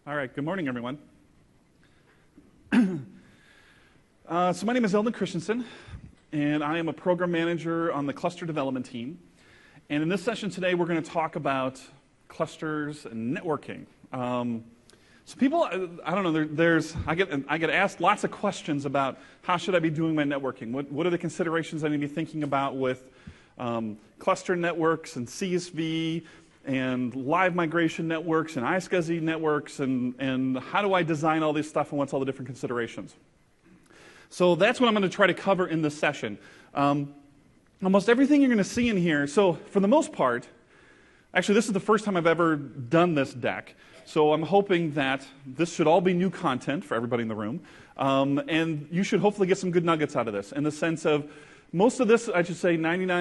All right, good morning, everyone. So my name is Eldon Christensen, and I am a program manager on the cluster development team. And in this session today, we're going to talk about clusters and networking. So people, I don't know, I get asked lots of questions about how should I be doing my networking? What are the considerations I need to be thinking about with cluster networks and CSV and live migration networks and iSCSI networks, and how do I design all this stuff and what's all the different considerations? So that's what I'm going to try to cover in this session. Almost everything you're going to see in here, so for the most part, actually this is the first time I've ever done this deck, so I'm hoping that this should all be new content for everybody in the room, and you should hopefully get some good nuggets out of this, in the sense of most of this, I should say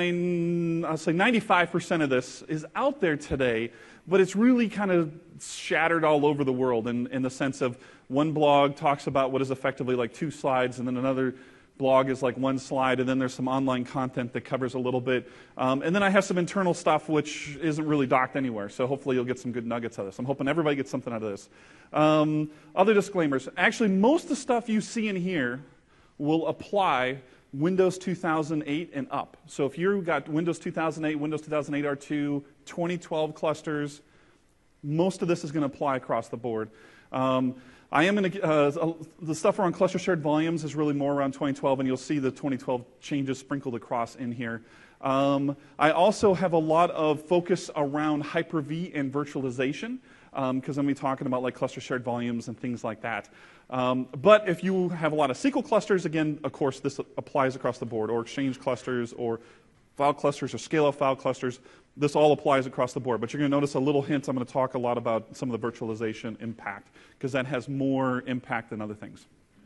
95% of this is out there today, but it's really kind of shattered all over the world in the sense of one blog talks about what is effectively like 2 slides, and then another blog is like 1 slide, and then there's some online content that covers a little bit. And then I have some internal stuff which isn't really docked anywhere, so hopefully you'll get some good nuggets out of this. I'm hoping everybody gets something out of this. Other disclaimers. Actually, most of the stuff you see in here will apply Windows 2008 and up. So if you've got Windows 2008, Windows 2008 R2, 2012 clusters, most of this is going to apply across the board. I am going to, the stuff around cluster shared volumes is really more around 2012, and you'll see the 2012 changes sprinkled across in here. I also have a lot of focus around Hyper-V and virtualization, because I'm going to be talking about like cluster shared volumes and things like that. But if you have a lot of SQL clusters, again, of course, this applies across the board, or Exchange clusters, or file clusters, or scale-out file clusters. This all applies across the board. But you're going to notice a little hint. I'm going to talk a lot about some of the virtualization impact, because that has more impact than other things.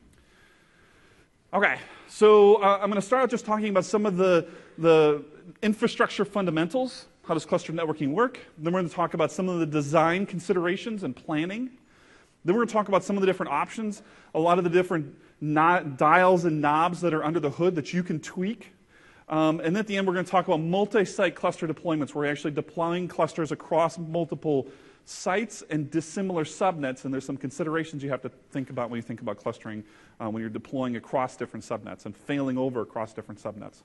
Okay, so I'm going to start out just talking about some of the infrastructure fundamentals. How does cluster networking work? Then we're going to talk about some of the design considerations and planning. Then we're going to talk about some of the different options, a lot of the different dials and knobs that are under the hood that you can tweak. And then at the end, we're going to talk about multi-site cluster deployments, where we're actually deploying clusters across multiple sites and dissimilar subnets. And there's some considerations you have to think about when you think about clustering, when you're deploying across different subnets and failing over across different subnets.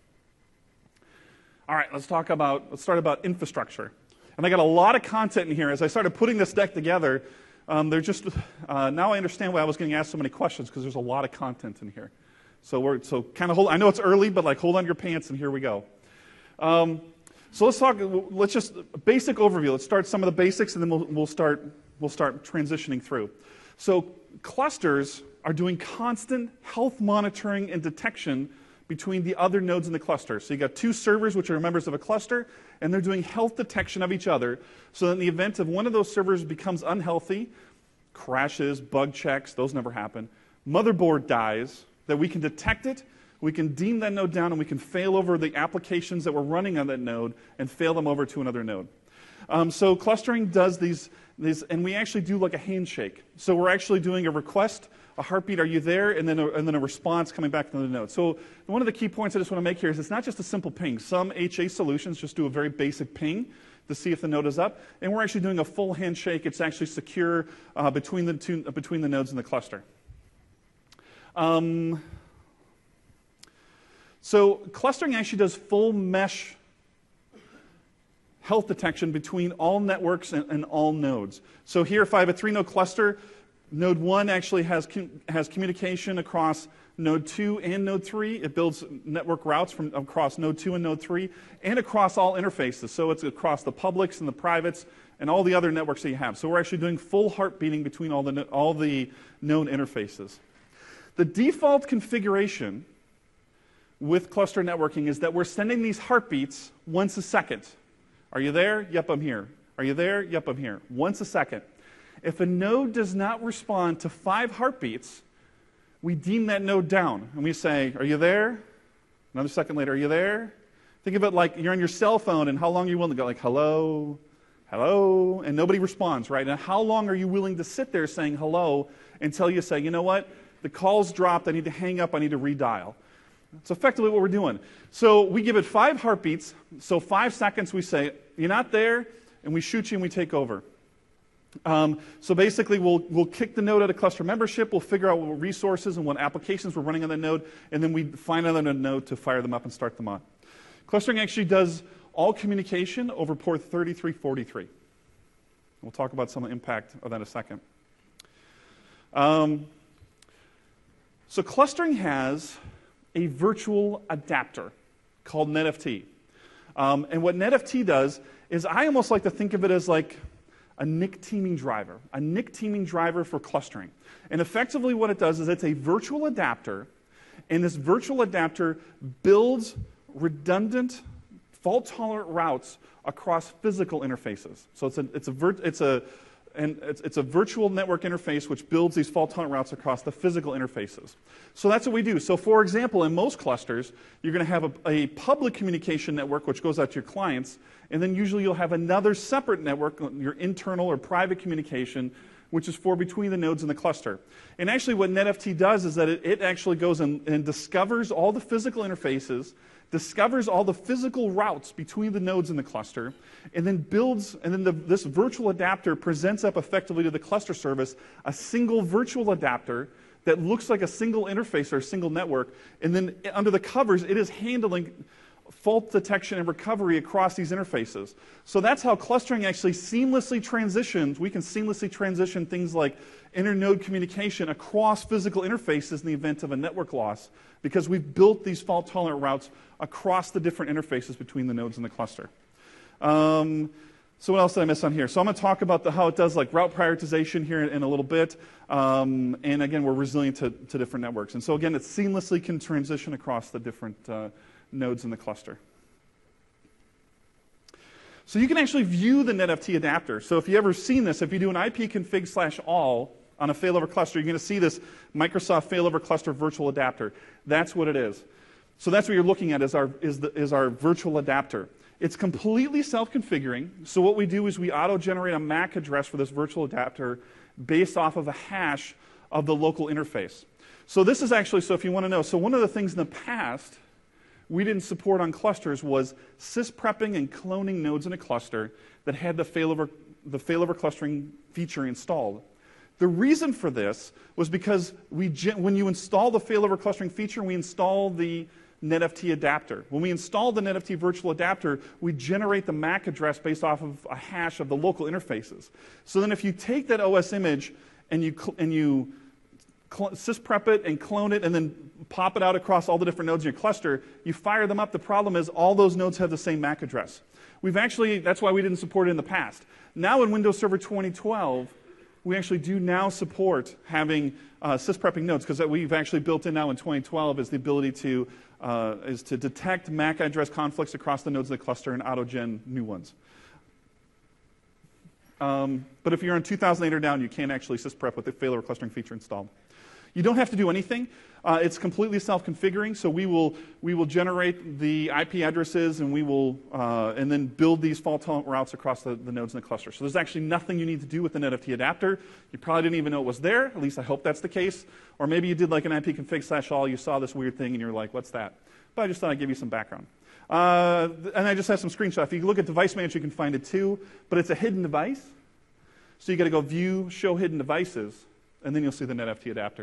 All right, let's start about infrastructure. And I got a lot of content in here. As I started putting this deck together, now I understand why I was getting asked so many questions, because there's a lot of content in here. So kind of hold. I know it's early, but like hold on to your pants, and here we go. So let's just basic overview. Let's start some of the basics, and then we'll start transitioning through. So clusters are doing constant health monitoring and detection between the other nodes in the cluster. So you got 2 servers, which are members of a cluster, and they're doing health detection of each other, so that in the event of one of those servers becomes unhealthy, crashes, bug checks, those never happen, motherboard dies, that we can detect it, we can deem that node down, and we can fail over the applications that were running on that node and fail them over to another node. So clustering does these, and we actually do like a handshake. So we're actually doing a request, a heartbeat, are you there, and then a response coming back to the node. So one of the key points I just want to make here is it's not just a simple ping. Some HA solutions just do a very basic ping to see if the node is up, and we're actually doing a full handshake. It's actually secure between the nodes in the cluster. So clustering actually does full mesh health detection between all networks and all nodes. So here, if I have a 3-node cluster, node 1 actually has communication across node 2 and node 3. It builds network routes from across node 2 and node 3, and across all interfaces. So it's across the publics and the privates and all the other networks that you have. So we're actually doing full heartbeating between all the known interfaces. The default configuration with cluster networking is that we're sending these heartbeats once a second. Are you there? Yep, I'm here. Are you there? Yep, I'm here. Once a second. If a node does not respond to 5 heartbeats, we deem that node down. And we say, are you there? Another second later, are you there? Think of it like you're on your cell phone, and how long are you willing to go? Like, hello, hello, and nobody responds, right? And how long are you willing to sit there saying hello until you say, you know what? The call's dropped. I need to hang up. I need to redial. That's effectively what we're doing. So we give it 5 heartbeats. So 5 seconds we say, you're not there, and we shoot you and we take over. So basically, we'll kick the node out of cluster membership, we'll figure out what resources and what applications we're running on that node, and then we find another node to fire them up and start them on. Clustering actually does all communication over port 3343. We'll talk about some of the impact of that in a second. So clustering has a virtual adapter called NetFT. And what NetFT does is I almost like to think of it as like a NIC teaming driver for clustering. And effectively what it does is it's a virtual adapter, and this virtual adapter builds redundant, fault-tolerant routes across physical interfaces. So it's a virtual network interface which builds these fault-tolerant routes across the physical interfaces. So that's what we do. So for example, in most clusters, you're going to have a public communication network which goes out to your clients, and then usually you'll have another separate network, your internal or private communication, which is for between the nodes in the cluster. And actually what NetFT does is that it actually goes and discovers all the physical interfaces, discovers all the physical routes between the nodes in the cluster, and then this virtual adapter presents up effectively to the cluster service a single virtual adapter that looks like a single interface or a single network, and then under the covers it is handling fault detection and recovery across these interfaces. So that's how clustering actually seamlessly transitions. We can seamlessly transition things like inter-node communication across physical interfaces in the event of a network loss, because we've built these fault-tolerant routes across the different interfaces between the nodes in the cluster. So what else did I miss on here? So I'm going to talk about how it does like route prioritization here in a little bit. And again, we're resilient to different networks. And so again, it seamlessly can transition across the different nodes in the cluster. So you can actually view the NetFT adapter. So if you've ever seen this, if you do an ipconfig/all on a failover cluster, you're going to see this Microsoft failover cluster virtual adapter. That's what it is. So that's what you're looking at is our virtual adapter. It's completely self-configuring. So what we do is we auto-generate a MAC address for this virtual adapter based off of a hash of the local interface. So this is actually, so if you want to know, so one of the things in the past we didn't support on clusters was sysprepping and cloning nodes in a cluster that had the failover clustering feature installed. The reason for this was because when you install the failover clustering feature, we install the NetFT adapter. When we install the NetFT virtual adapter, we generate the MAC address based off of a hash of the local interfaces. So then if you take that OS image and you sysprep it and clone it and then pop it out across all the different nodes in your cluster, you fire them up. The problem is all those nodes have the same MAC address. That's why we didn't support it in the past. Now in Windows Server 2012, we actually do now support having sysprepping nodes, because that we've actually built in now in 2012 is the ability to detect MAC address conflicts across the nodes of the cluster and auto-gen new ones. But if you're on 2008 or down, you can't actually sysprep with the failover clustering feature installed. You don't have to do anything. It's completely self-configuring, so we will generate the IP addresses and and then build these fault-tolerant routes across the nodes in the cluster. So there's actually nothing you need to do with the NetFT adapter. You probably didn't even know it was there. At least I hope that's the case. Or maybe you did like an ipconfig/all. You saw this weird thing and you're like, "What's that?" But I just thought I'd give you some background. And I just have some screenshots. If you look at Device Manager, you can find it too. But it's a hidden device. So you got to go View, Show Hidden Devices, and then you'll see the NetFT adapter.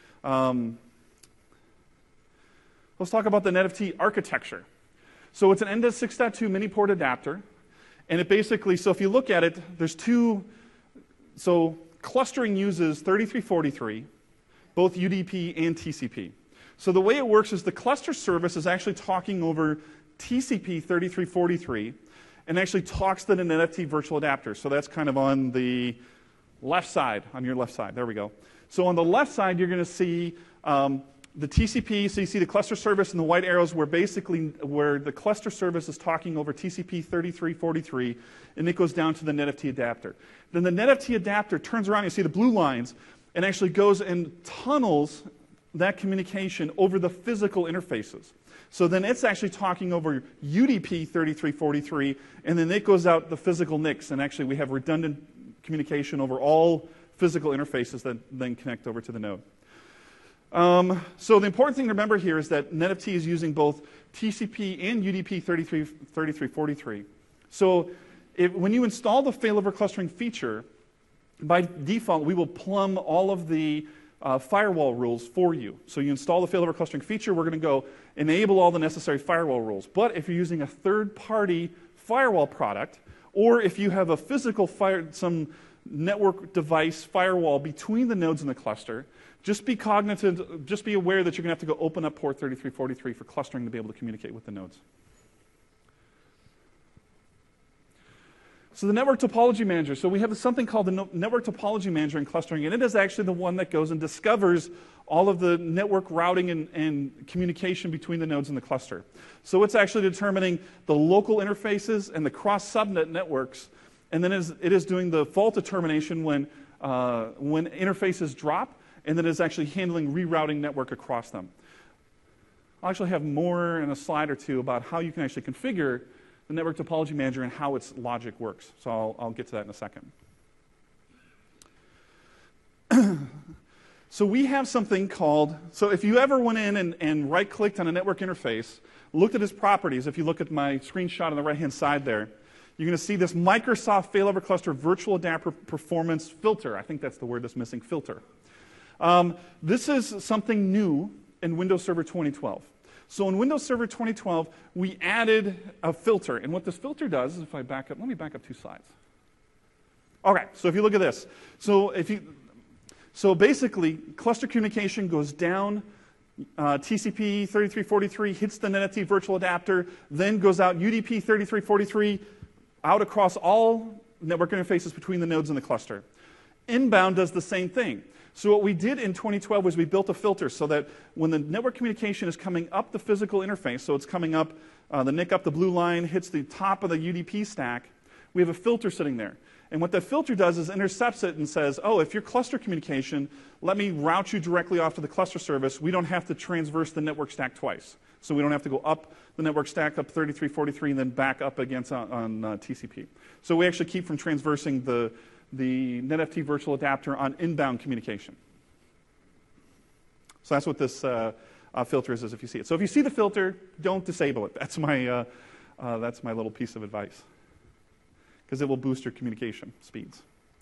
Let's talk about the NetFT architecture. So it's an NDES 6.2 mini port adapter, and it basically, so if you look at it, there's so clustering uses 3343, both UDP and TCP. So the way it works is the cluster service is actually talking over TCP 3343 and actually talks to the NetFT virtual adapter. So that's kind of on the left side, on your left side. There we go. So on the left side, you're going to see the TCP. So you see the cluster service and the white arrows where the cluster service is talking over TCP 3343, and it goes down to the NetFT adapter. Then the NetFT adapter turns around, you see the blue lines, and actually goes and tunnels that communication over the physical interfaces. So then it's actually talking over UDP 3343, and then it goes out the physical NICs, and actually we have redundant communication over all physical interfaces that then connect over to the node. So the important thing to remember here is that NetFT is using both TCP and UDP 3343. So when you install the failover clustering feature, by default, we will plumb all of the firewall rules for you. So you install the failover clustering feature, we're going to go enable all the necessary firewall rules. But if you're using a third-party firewall product, or if you have a physical some network device firewall between the nodes in the cluster, just be cognizant, just be aware that you're going to have to go open up port 3343 for clustering to be able to communicate with the nodes. So the Network Topology Manager. So we have something called the Network Topology Manager in clustering, and it is actually the one that goes and discovers all of the network routing and communication between the nodes in the cluster. So it's actually determining the local interfaces and the cross-subnet networks, and then it is doing the fault determination when interfaces drop, and then it's actually handling rerouting network across them. I'll actually have more in a slide or two about how you can actually configure the Network Topology Manager and how its logic works. So I'll get to that in a second. So we have something called, so if you ever went in and right-clicked on a network interface, looked at its properties, if you look at my screenshot on the right-hand side there, you're going to see this Microsoft Failover Cluster Virtual Adapter Performance Filter. I think that's the word that's missing, filter. This is something new in Windows Server 2012. So in Windows Server 2012, we added a filter. And what this filter does is, if I back up, let me back up 2 slides. Okay, so if you look at this. So basically, cluster communication goes down, TCP 3343 hits the NetFT virtual adapter, then goes out UDP 3343 out across all network interfaces between the nodes in the cluster. Inbound does the same thing. So what we did in 2012 was we built a filter so that when the network communication is coming up the physical interface, so it's coming up, the NIC up the blue line, hits the top of the UDP stack, we have a filter sitting there. And what that filter does is intercepts it and says, oh, if you're cluster communication, let me route you directly off to the cluster service. We don't have to transverse the network stack twice. So we don't have to go up the network stack, up 3343, and then back up against on TCP. So we actually keep from transversing the NetFT virtual adapter on inbound communication. So that's what this filter is, if you see it. So if you see the filter, don't disable it. That's my little piece of advice, because it will boost your communication speeds.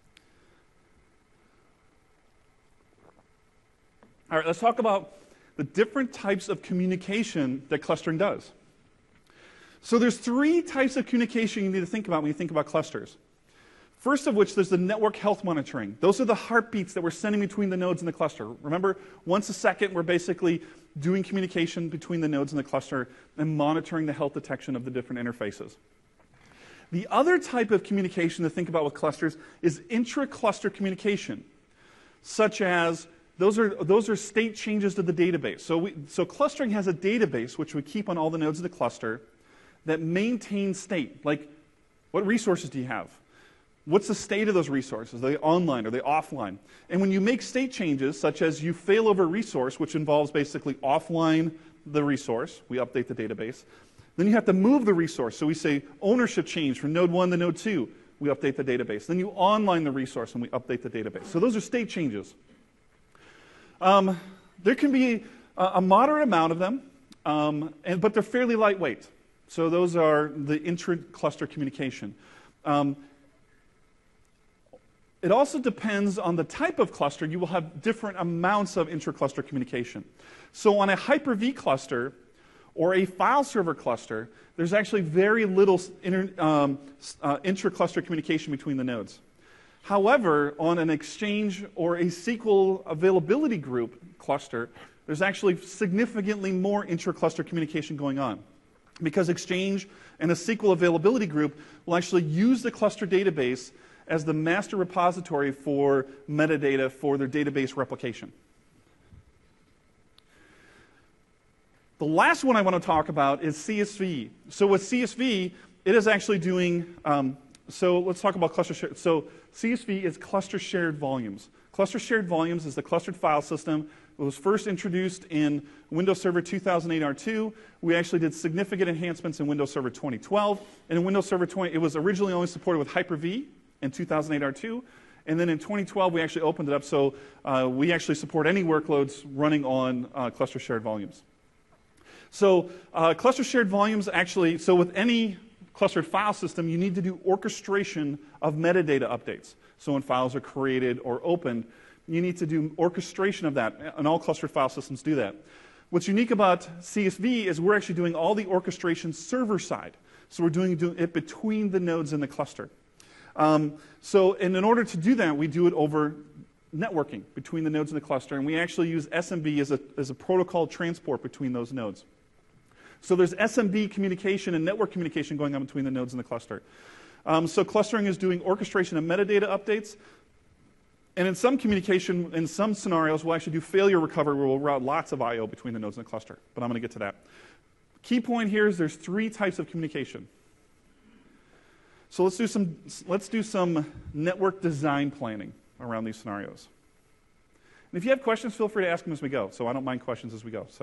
All right, let's talk about the different types of communication that clustering does. So there's 3 types of communication you need to think about when you think about clusters. First of which, there's the network health monitoring. Those are the heartbeats that we're sending between the nodes in the cluster. Remember, once a second, we're basically doing communication between the nodes in the cluster and monitoring the health detection of the different interfaces. The other type of communication to think about with clusters is intra-cluster communication, such as those are state changes to the database. So clustering has a database which we keep on all the nodes of the cluster that maintains state. Like, what resources do you have? What's the state of those resources? Are they online? Are they offline? And when you make state changes, such as you fail over a resource, which involves basically offline the resource, we update the database. Then you have to move the resource. So we say ownership change from node 1 to node 2. We update the database. Then you online the resource and we update the database. So those are state changes. There can be a moderate amount of them, but they're fairly lightweight. So those are the intra-cluster communication. It also depends on the type of cluster. You will have different amounts of intra-cluster communication. So on a Hyper-V cluster or a file server cluster, there's actually very little intra-cluster communication between the nodes. However, on an Exchange or a SQL availability group cluster, there's actually significantly more intra-cluster communication going on, because Exchange and a SQL availability group will actually use the cluster database as the master repository for metadata for their database replication. The last one I want to talk about is CSV. So with CSV, it is actually doing, so let's talk about cluster share. So CSV is cluster shared volumes. Cluster shared volumes is the clustered file system. It was first introduced in Windows Server 2008 R2. We actually did significant enhancements in Windows Server 2012. And in Windows Server 20, it was originally only supported with Hyper-V in 2008 R2. And then in 2012, we actually opened it up so we actually support any workloads running on cluster shared volumes. So cluster shared volumes actually, so with any clustered file system, you need to do orchestration of metadata updates. So when files are created or opened, you need to do orchestration of that, and all clustered file systems do that. What's unique about CSV is we're actually doing all the orchestration server side. So we're doing it between the nodes in the cluster. And in order to do that, we do it over networking between the nodes in the cluster, and we actually use SMB as a protocol transport between those nodes. So there's SMB communication and network communication going on between the nodes in the cluster. So clustering is doing orchestration of metadata updates, and in some communication, in some scenarios, we'll actually do failure recovery where we'll route lots of I/O between the nodes in the cluster, but I'm going to get to that. Key point here is there's 3 types of communication. So let's do some network design planning around these scenarios. And if you have questions, feel free to ask them as we go. So I don't mind questions as we go.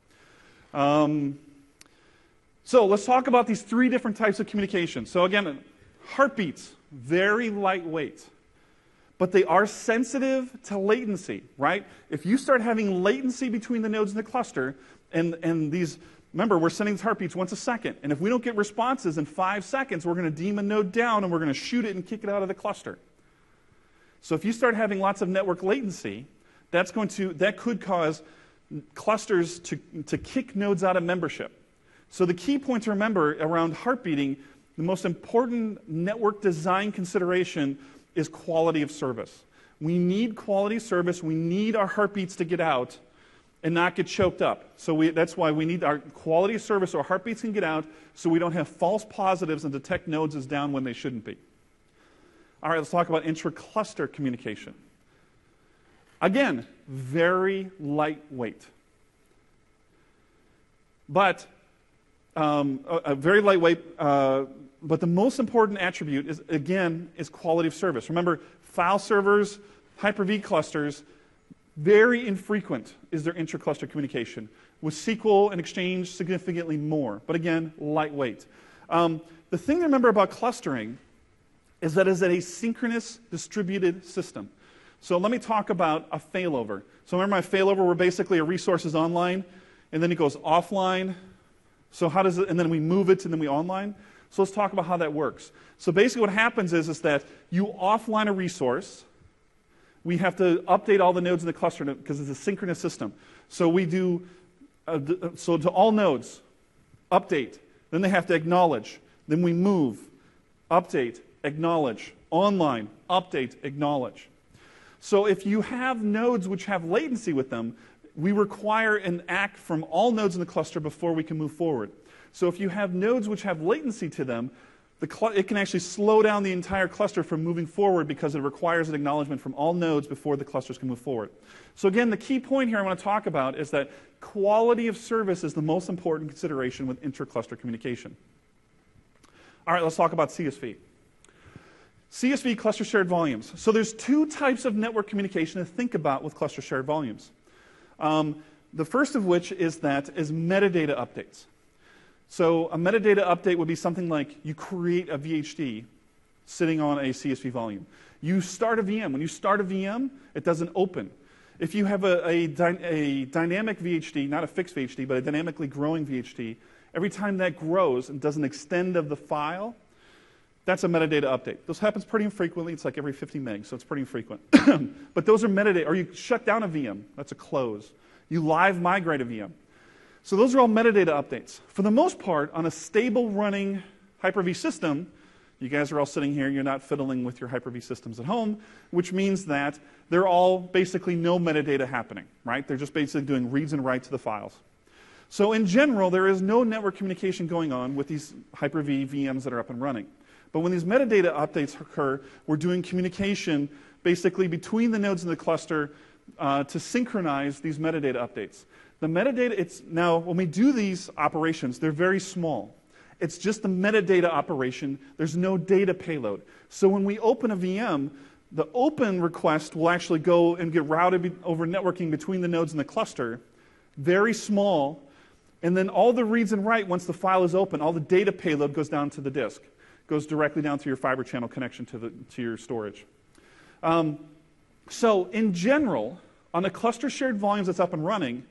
So let's talk about these 3 different types of communication. So again, heartbeats, very lightweight, but they are sensitive to latency, right? If you start having latency between the nodes in the cluster, and these, remember, we're sending these heartbeats once a second, and if we don't get responses in 5 seconds, we're going to deem a node down, and we're going to shoot it and kick it out of the cluster. So if you start having lots of network latency, that could cause clusters to kick nodes out of membership. So the key point to remember around heartbeating, the most important network design consideration is quality of service. We need quality service. We need our heartbeats to get out and not get choked up. So that's why we need our quality of service so our heartbeats can get out so we don't have false positives and detect nodes as down when they shouldn't be. All right, let's talk about intra-cluster communication. Again, very lightweight. But very lightweight, but the most important attribute is quality of service. Remember, file servers, Hyper-V clusters, very infrequent is their intra-cluster communication. With SQL and Exchange, significantly more. But again, lightweight. The thing to remember about clustering is that it's a synchronous distributed system. So let me talk about a failover. So remember my failover where basically a resource is online, and then it goes offline. So how does it, and then we move it, and then we online? So let's talk about how that works. So basically what happens is that you offline a resource. We have to update all the nodes in the cluster because it's a synchronous system. So we do, so to all nodes, update. Then they have to acknowledge. Then we move, update, acknowledge, online, update, acknowledge. So if you have nodes which have latency with them, we require an ACK from all nodes in the cluster before we can move forward. So if you have nodes which have latency to them, it can actually slow down the entire cluster from moving forward because it requires an acknowledgement from all nodes before the clusters can move forward. So again, the key point here I want to talk about is that quality of service is the most important consideration with intra-cluster communication. All right, let's talk about CSV. CSV, cluster shared volumes. So there's 2 types of network communication to think about with cluster shared volumes. The first of which is metadata updates. So a metadata update would be something like you create a VHD sitting on a CSV volume. You start a VM. When you start a VM, it doesn't open. If you have a dynamic VHD, not a fixed VHD, but a dynamically growing VHD, every time that grows and does an extend of the file, that's a metadata update. This happens pretty infrequently. It's like every 50 megs, so it's pretty infrequent. But those are metadata. Or you shut down a VM. That's a close. You live migrate a VM. So those are all metadata updates. For the most part, on a stable running Hyper-V system, you guys are all sitting here, you're not fiddling with your Hyper-V systems at home, which means that they're all basically no metadata happening, right? They're just basically doing reads and writes to the files. So in general, there is no network communication going on with these Hyper-V VMs that are up and running. But when these metadata updates occur, we're doing communication basically between the nodes in the cluster to synchronize these metadata updates. The metadata, now when we do these operations, they're very small. It's just the metadata operation. There's no data payload. So when we open a VM, the open request will actually go and get routed over networking between the nodes in the cluster, very small, and then all the reads and write, once the file is open, all the data payload goes down to the disk. Goes directly down through your fiber channel connection to your storage. So in general, on a cluster shared volumes that's up and running,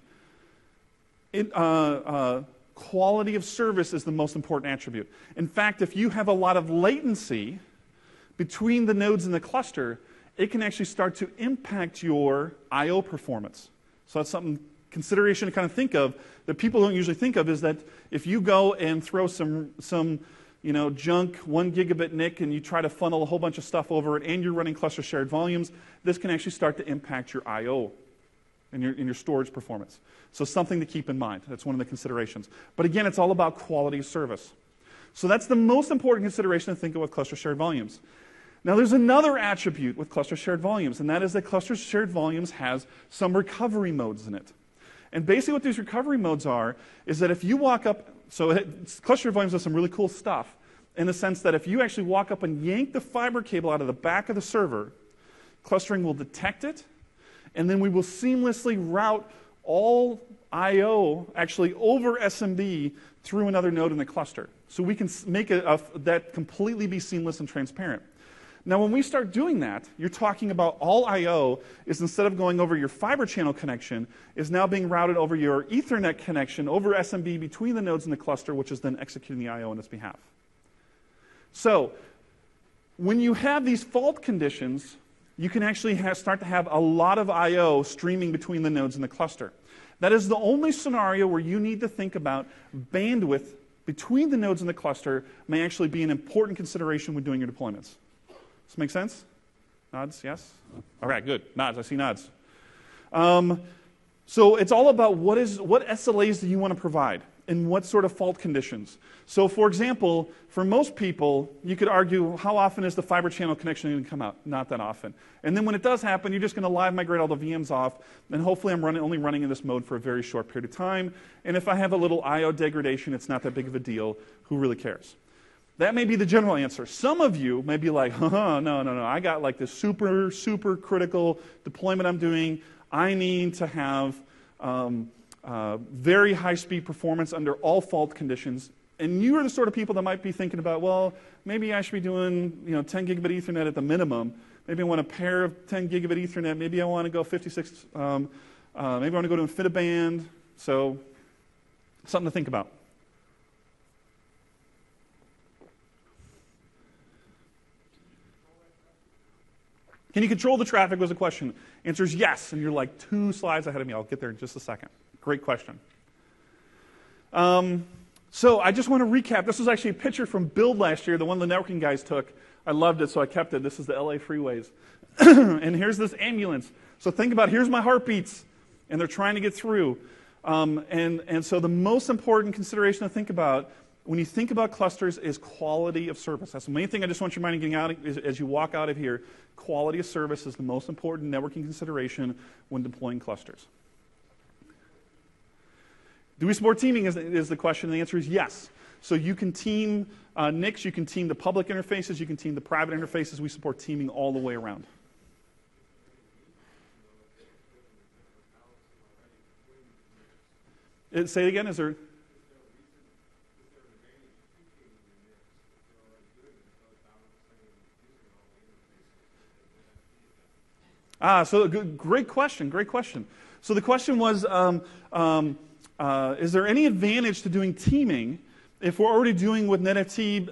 quality of service is the most important attribute. In fact, if you have a lot of latency between the nodes in the cluster, it can actually start to impact your I/O performance. So that's something consideration to kind of think of that people don't usually think of, is that if you go and throw some junk 1 gigabit NIC and you try to funnel a whole bunch of stuff over it and you're running cluster shared volumes, this can actually start to impact your I/O and your storage performance. So something to keep in mind. That's one of the considerations. But again, it's all about quality of service. So that's the most important consideration to think of with cluster shared volumes. Now there's another attribute with cluster shared volumes, and that is that cluster shared volumes has some recovery modes in it. And basically what these recovery modes are is that if you walk up, cluster shared volumes does some really cool stuff in the sense that if you actually walk up and yank the fiber cable out of the back of the server, clustering will detect it, and then we will seamlessly route all I/O actually over SMB through another node in the cluster. So we can make that completely be seamless and transparent. Now when we start doing that, you're talking about all I/O is, instead of going over your fiber channel connection, is now being routed over your Ethernet connection over SMB between the nodes in the cluster, which is then executing the I/O on its behalf. So when you have these fault conditions, you can actually start to have a lot of I/O streaming between the nodes in the cluster. That is the only scenario where you need to think about bandwidth between the nodes in the cluster may actually be an important consideration when doing your deployments. Does this make sense? Nods, yes? All right, good. Nods, I see nods. So it's all about what SLAs do you want to provide and what sort of fault conditions. So for example, for most people, you could argue, how often is the fiber channel connection going to come out? Not that often. And then when it does happen, you're just going to live migrate all the VMs off, and hopefully I'm only running in this mode for a very short period of time. And if I have a little I/O degradation, it's not that big of a deal. Who really cares? That may be the general answer. Some of you may be like, no, I got like this super, super critical deployment I'm doing. I need to have very high-speed performance under all fault conditions. And you are the sort of people that might be thinking about, well, maybe I should be doing 10 gigabit Ethernet at the minimum. Maybe I want a pair of 10 gigabit Ethernet. Maybe I want to go 56. Maybe I want to go to InfiniBand. So something to think about. Can you control the traffic was a question. Answer is yes, and you're like 2 slides ahead of me. I'll get there in just a second. Great question. So I just want to recap. This was actually a picture from Build last year, the one the networking guys took. I loved it, so I kept it. This is the LA freeways. And here's this ambulance. So think about, here's my heartbeats, and they're trying to get through. And so the most important consideration to think about when you think about clusters is quality of service. That's the main thing I just want your mind getting out as you walk out of here. Quality of service is the most important networking consideration when deploying clusters. Do we support teaming is the question, and the answer is yes. So you can team NICs, you can team the public interfaces, you can team the private interfaces. We support teaming all the way around. Say it again, is there? So great question, great question. So the question was, is there any advantage to doing teaming if we're already doing with NetFT,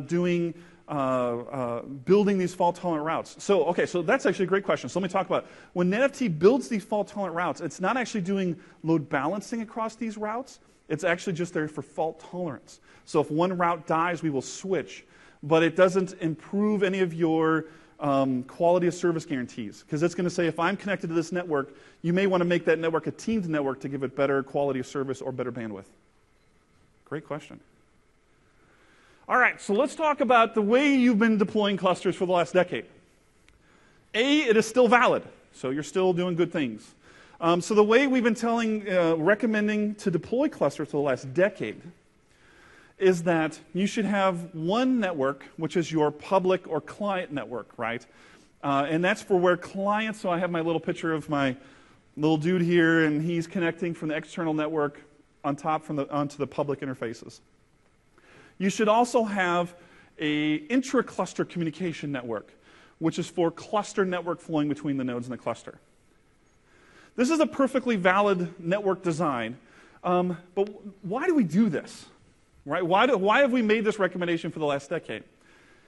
building these fault-tolerant routes? So that's actually a great question. So let me talk about it. When NetFT builds these fault-tolerant routes, it's not actually doing load balancing across these routes. It's actually just there for fault tolerance. So if one route dies, we will switch. But it doesn't improve any of your quality of service guarantees, because it's going to say if I'm connected to this network, you may want to make that network a teamed network to give it better quality of service or better bandwidth. Great question. All right, so let's talk about the way you've been deploying clusters for the last decade. It is still valid, so you're still doing good things. So the way we've been recommending to deploy clusters for the last decade is that you should have one network, which is your public or client network, right? And that's for where clients, so I have my little picture of my little dude here, and he's connecting from the external network on top onto the public interfaces. You should also have a intra-cluster communication network, which is for cluster network flowing between the nodes in the cluster. This is a perfectly valid network design, but why do we do this? Right? Why have we made this recommendation for the last decade?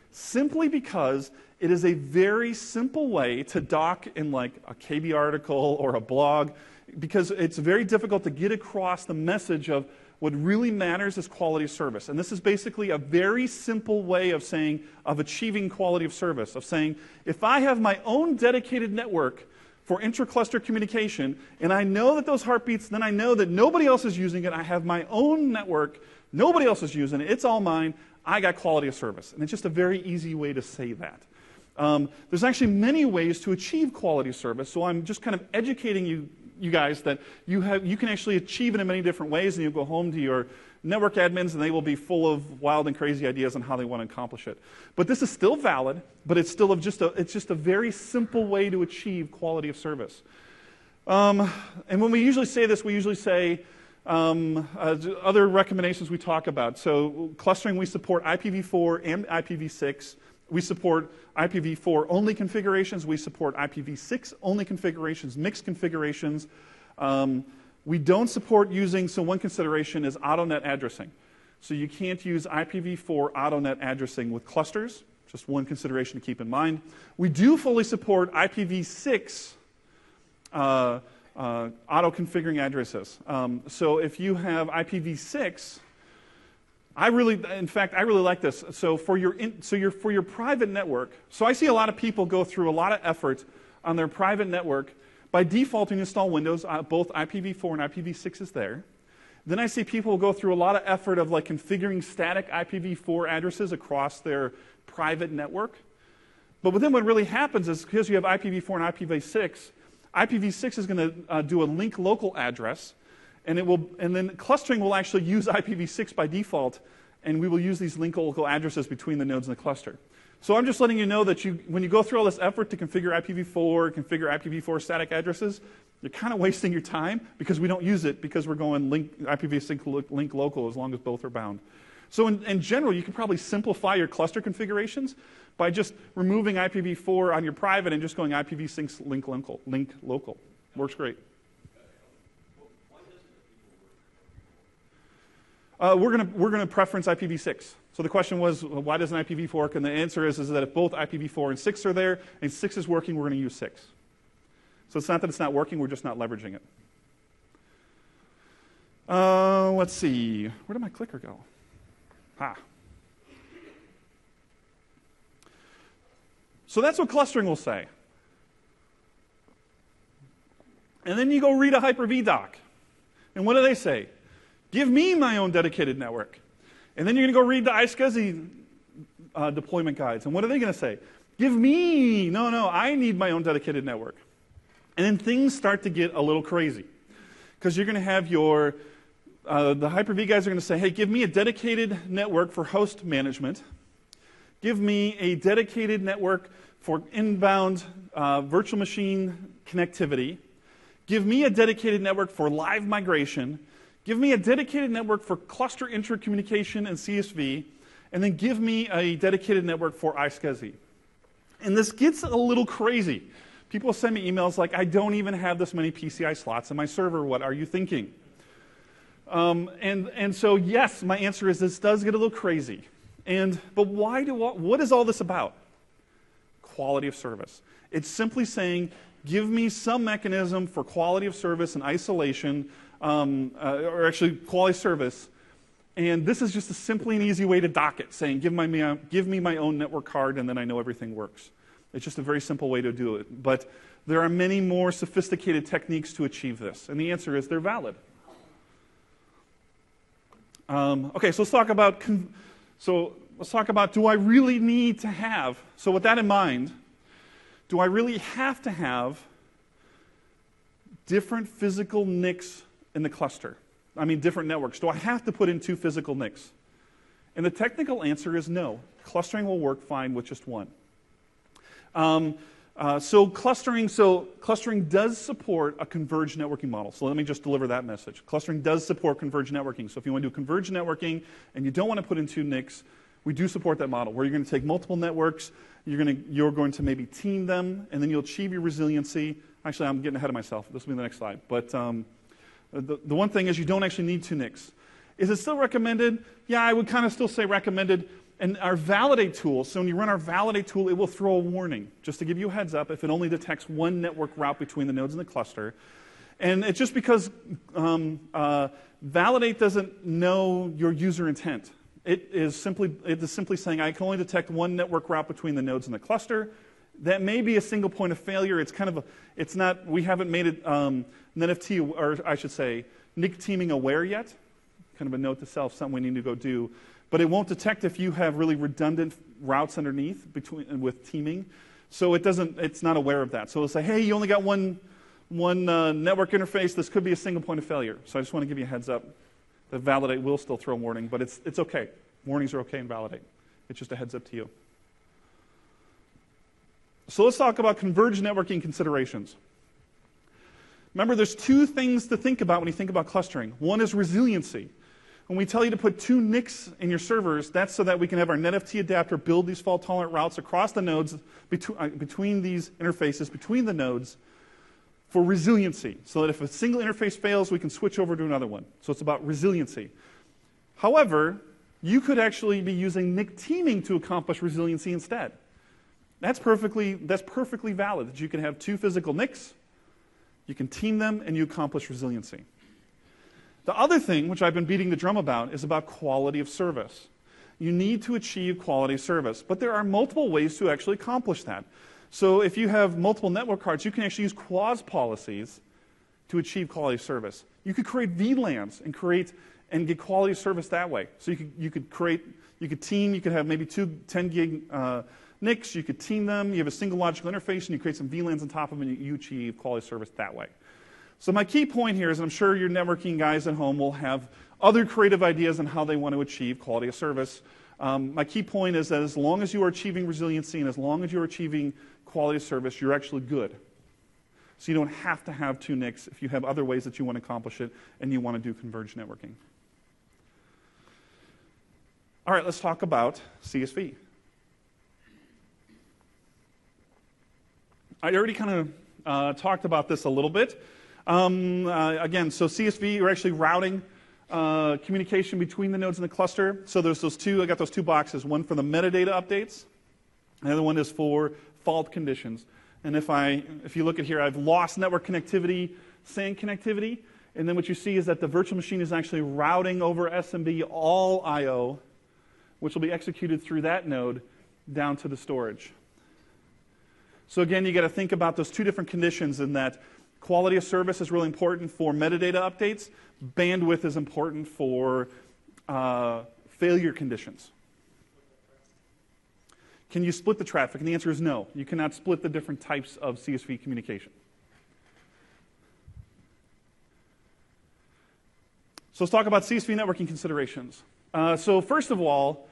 simply because it is a very simple way to dock in like a KB article or a blog, because it's very difficult to get across the message of what really matters is quality of service. And this is basically a very simple way of saying, of achieving quality of service, of saying, if I have my own dedicated network for intra-cluster communication, and I know that those heartbeats, then I know that nobody else is using it, I have my own network, nobody else is using it, it's all mine, I got quality of service. And it's just a very easy way to say that. There's actually many ways to achieve quality of service, so I'm just kind of educating you guys that you can actually achieve it in many different ways, and you go home to your network admins and they will be full of wild and crazy ideas on how they want to accomplish it. But this is still valid, but it's still just a very simple way to achieve quality of service. And when we usually say this, we usually say other recommendations we talk about. So clustering, we support IPv4 and IPv6. We support IPv4 only configurations. We support IPv6 only configurations, mixed configurations. We don't support using, so one consideration is AutoNet addressing. So you can't use IPv4 AutoNet addressing with clusters, just one consideration to keep in mind. We do fully support IPv6 auto-configuring addresses. So if you have IPv6, I really like this. So for your private network, so I see a lot of people go through a lot of effort on their private network by default to install Windows. Both IPv4 and IPv6 is there. Then I see people go through a lot of effort of like configuring static IPv4 addresses across their private network. But then what really happens is, because you have IPv4 and IPv6, IPv6 is going to do a link local address. And then clustering will actually use IPv6 by default, and we will use these link local addresses between the nodes in the cluster. So I'm just letting you know that when you go through all this effort to configure configure IPv4 static addresses, you're kind of wasting your time because we don't use it because we're going IPv6 link local as long as both are bound. So in general, you can probably simplify your cluster configurations by just removing IPv4 on your private and just going IPv6 link local. Works great. We're going to preference IPv6. So the question was, why doesn't IPv4 work? And the answer is that if both IPv4 and 6 are there, and 6 is working, we're going to use 6. So it's not that it's not working, we're just not leveraging it. Let's see. Where did my clicker go? So that's what clustering will say. And then you go read a Hyper-V doc. And what do they say? Give me my own dedicated network. And then you're going to go read the iSCSI deployment guides. And what are they going to say? Give me, no, I need my own dedicated network. And then things start to get a little crazy. Because you're going to have the Hyper-V guys are going to say, hey, give me a dedicated network for host management. Give me a dedicated network for inbound virtual machine connectivity. Give me a dedicated network for live migration. Give me a dedicated network for cluster intercommunication and CSV, and then give me a dedicated network for iSCSI. And this gets a little crazy. People send me emails like, I don't even have this many PCI slots in my server. What are you thinking? And so, yes, my answer is this does get a little crazy. But what is all this about? Quality of service. It's simply saying, give me some mechanism for quality of service and isolation, or actually quality service, and this is just a simply and easy way to dock it, saying give me my own network card and then I know everything works. It's just a very simple way to do it. But there are many more sophisticated techniques to achieve this, and the answer is they're valid. Okay, so let's talk about do I really need to have, so with that in mind, do I really have to have different physical NICs in the cluster? I mean, different networks. Do I have to put in 2 physical NICs? And the technical answer is no. Clustering will work fine with just one. So clustering does support a converged networking model. So let me just deliver that message. Clustering does support converged networking. So if you want to do converged networking and you don't want to put in 2 NICs, we do support that model, where you're going to take multiple networks, you're going to maybe team them, and then you'll achieve your resiliency. Actually, I'm getting ahead of myself. This will be the next slide. But the one thing is you don't actually need 2 NICs. Is it still recommended? Yeah, I would kind of still say recommended. And our validate tool, so when you run our validate tool, it will throw a warning, just to give you a heads up, if it only detects one network route between the nodes in the cluster. And it's just because validate doesn't know your user intent. It is simply saying, I can only detect one network route between the nodes in the cluster. That may be a single point of failure. It's kind of it's not, we haven't made it NetFT, or I should say, NIC teaming aware yet. Kind of a note to self, something we need to go do. But it won't detect if you have really redundant routes underneath with teaming. So it's not aware of that. So it'll say, hey, you only got one network interface. This could be a single point of failure. So I just want to give you a heads up. The validate will still throw a warning, but it's okay. Warnings are okay in validate. It's just a heads up to you. So let's talk about converged networking considerations. Remember, there's two things to think about when you think about clustering. One is resiliency. When we tell you to put 2 NICs in your servers, that's so that we can have our NetFT adapter build these fault-tolerant routes across the nodes, between these interfaces, between the nodes, for resiliency, so that if a single interface fails, we can switch over to another one. So it's about resiliency. However, you could actually be using NIC teaming to accomplish resiliency instead. That's perfectly valid, that you can have 2 physical NICs, you can team them, and you accomplish resiliency. The other thing, which I've been beating the drum about, is about quality of service. You need to achieve quality of service, but there are multiple ways to actually accomplish that. So if you have multiple network cards, you can actually use QoS policies to achieve quality of service. You could create VLANs and get quality of service that way. So you could team, you could have maybe 2 10 gig NICs, you could team them, you have a single logical interface, and you create some VLANs on top of them, and you achieve quality of service that way. So my key point here is, and I'm sure your networking guys at home will have other creative ideas on how they want to achieve quality of service. My key point is that as long as you are achieving resiliency and as long as you're achieving quality of service, you're actually good. So you don't have to have 2 NICs if you have other ways that you want to accomplish it and you want to do converged networking. All right, let's talk about CSV. I already kind of talked about this a little bit. Again, so CSV, you're actually routing communication between the nodes in the cluster. So there's I got those 2 boxes, one for the metadata updates, and the other one is for fault conditions. And if you look at here, I've lost network connectivity, SAN connectivity, and then what you see is that the virtual machine is actually routing over SMB all I/O, which will be executed through that node down to the storage. So again, you got to think about those 2 different conditions in that quality of service is really important for metadata updates. Bandwidth is important for failure conditions. Can you split the traffic? And the answer is no. You cannot split the different types of CSV communication. So let's talk about CSV networking considerations. So first of all,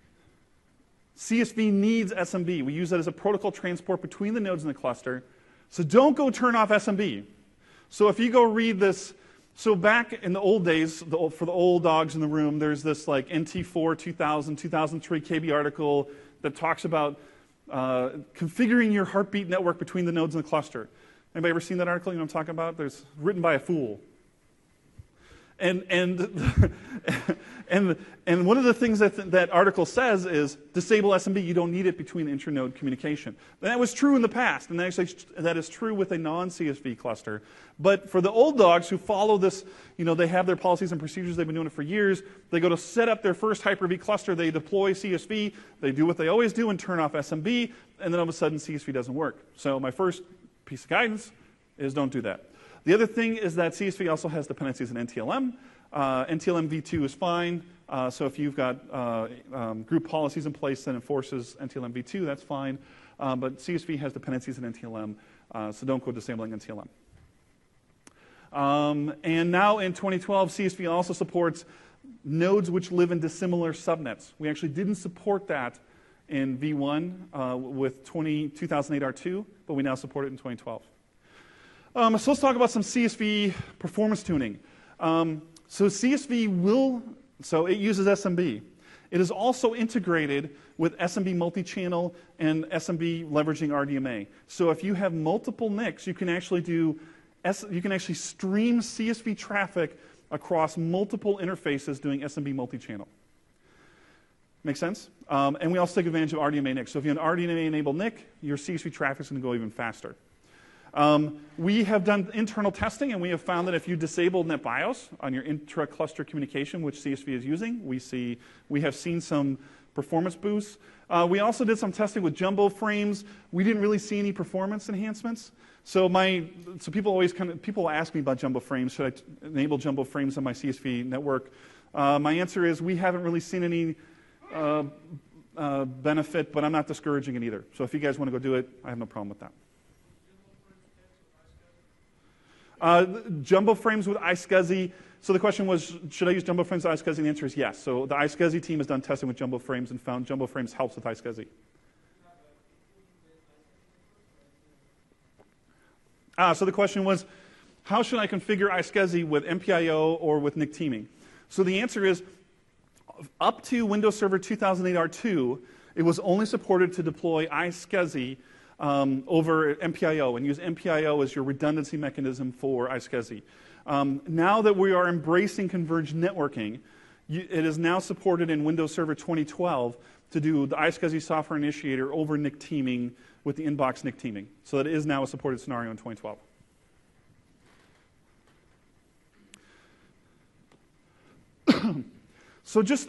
CSV needs SMB. We use that as a protocol transport between the nodes in the cluster. So don't go turn off SMB. So if you go read this, so back in the old days, for the old dogs in the room, there's this like NT4 2000, 2003 KB article that talks about configuring your heartbeat network between the nodes in the cluster. Anybody ever seen that article? You know what I'm talking about? There's written by a fool. And one of the things that article says is disable SMB. You don't need it between intranode communication. That was true in the past, and actually that is true with a non-CSV cluster. But for the old dogs who follow this, they have their policies and procedures. They've been doing it for years. They go to set up their first Hyper-V cluster. They deploy CSV. They do what they always do and turn off SMB, and then all of a sudden CSV doesn't work. So my first piece of guidance is don't do that. The other thing is that CSV also has dependencies in NTLM. NTLM v2 is fine. So if you've got group policies in place that enforces NTLM v2, that's fine. But CSV has dependencies in NTLM, so don't go disabling NTLM. And now in 2012, CSV also supports nodes which live in dissimilar subnets. We actually didn't support that in v1 with 2008 R2, but we now support it in 2012. So let's talk about some CSV performance tuning. So CSV it uses SMB. It is also integrated with SMB multi-channel and SMB leveraging RDMA. So if you have multiple NICs, you can actually stream CSV traffic across multiple interfaces doing SMB multi-channel. Make sense? And we also take advantage of RDMA NIC. So if you have an RDMA-enabled NIC, your CSV traffic is going to go even faster. We have done internal testing, and we have found that if you disable NetBIOS on your intra-cluster communication, which CSV is using, we have seen some performance boosts. We also did some testing with jumbo frames. We didn't really see any performance enhancements. So people ask me about jumbo frames. Should I enable jumbo frames on my CSV network? My answer is we haven't really seen any benefit, but I'm not discouraging it either. So if you guys want to go do it, I have no problem with that. Jumbo frames with iSCSI. So the question was, should I use jumbo frames with iSCSI? The answer is yes. So the iSCSI team has done testing with jumbo frames and found jumbo frames helps with iSCSI. So the question was, how should I configure iSCSI with MPIO or with NIC teaming? So the answer is, up to Windows Server 2008 R2, it was only supported to deploy iSCSI over MPIO and use MPIO as your redundancy mechanism for iSCSI. Now that we are embracing converged networking, it is now supported in Windows Server 2012 to do the iSCSI software initiator over NIC teaming with the inbox NIC teaming. So that is now a supported scenario in 2012. So just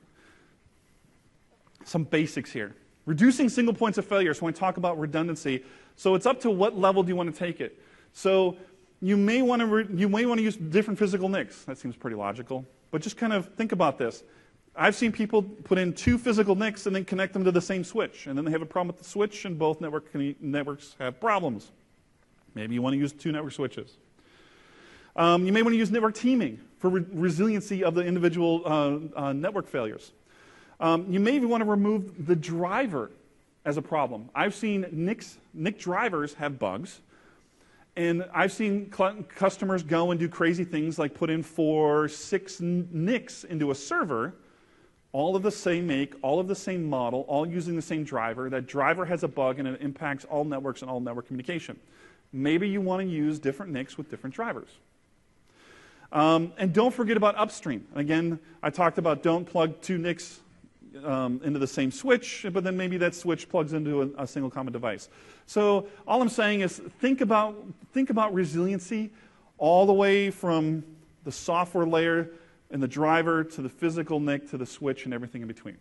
some basics here. Reducing single points of failure. So when we talk about redundancy, so it's up to what level do you want to take it. So you may want to use different physical NICs. That seems pretty logical. But just kind of think about this. I've seen people put in 2 physical NICs and then connect them to the same switch. And then they have a problem with the switch, and both networks have problems. Maybe you want to use 2 network switches. You may want to use network teaming for resiliency of the individual network failures. You may even want to remove the driver as a problem. I've seen NIC drivers have bugs, and I've seen customers go and do crazy things like put in 4, 6 NICs into a server, all of the same make, all of the same model, all using the same driver. That driver has a bug, and it impacts all networks and all network communication. Maybe you want to use different NICs with different drivers. And don't forget about upstream. Again, I talked about don't plug 2 NICs into the same switch, but then maybe that switch plugs into a single common device. So all I'm saying is think about resiliency all the way from the software layer and the driver to the physical NIC to the switch and everything in between.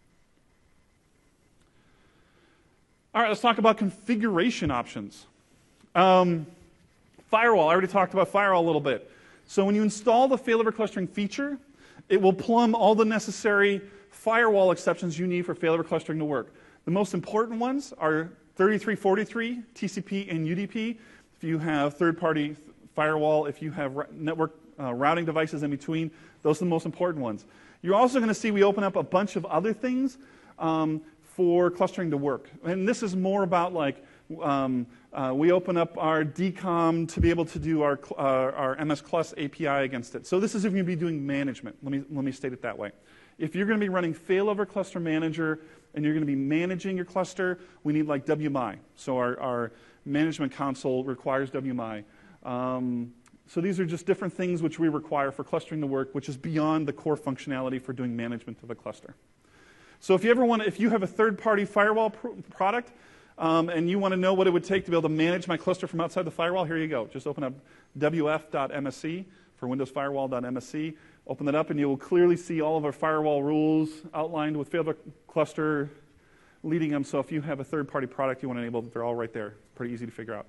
All right, let's talk about configuration options. Firewall, I already talked about firewall a little bit. So when you install the failover clustering feature, it will plumb all the necessary firewall exceptions you need for failover clustering to work. The most important ones are 3343, TCP, and UDP. If you have third-party firewall, if you have network routing devices in between, those are the most important ones. You're also going to see we open up a bunch of other things for clustering to work. And this is more about like we open up our DCOM to be able to do our MS Clus API against it. So this is if you're going to be doing management. Let me state it that way. If you're going to be running failover cluster manager and you're going to be managing your cluster, we need like WMI. So our management console requires WMI. So these are just different things which we require for clustering to work, which is beyond the core functionality for doing management of a cluster. So if you have a third-party firewall product and you want to know what it would take to be able to manage my cluster from outside the firewall, here you go. Just open up wf.msc for Windows Firewall.msc. Open that up and you will clearly see all of our firewall rules outlined with failover cluster leading them. So if you have a third-party product you want to enable, they're all right there. Pretty easy to figure out.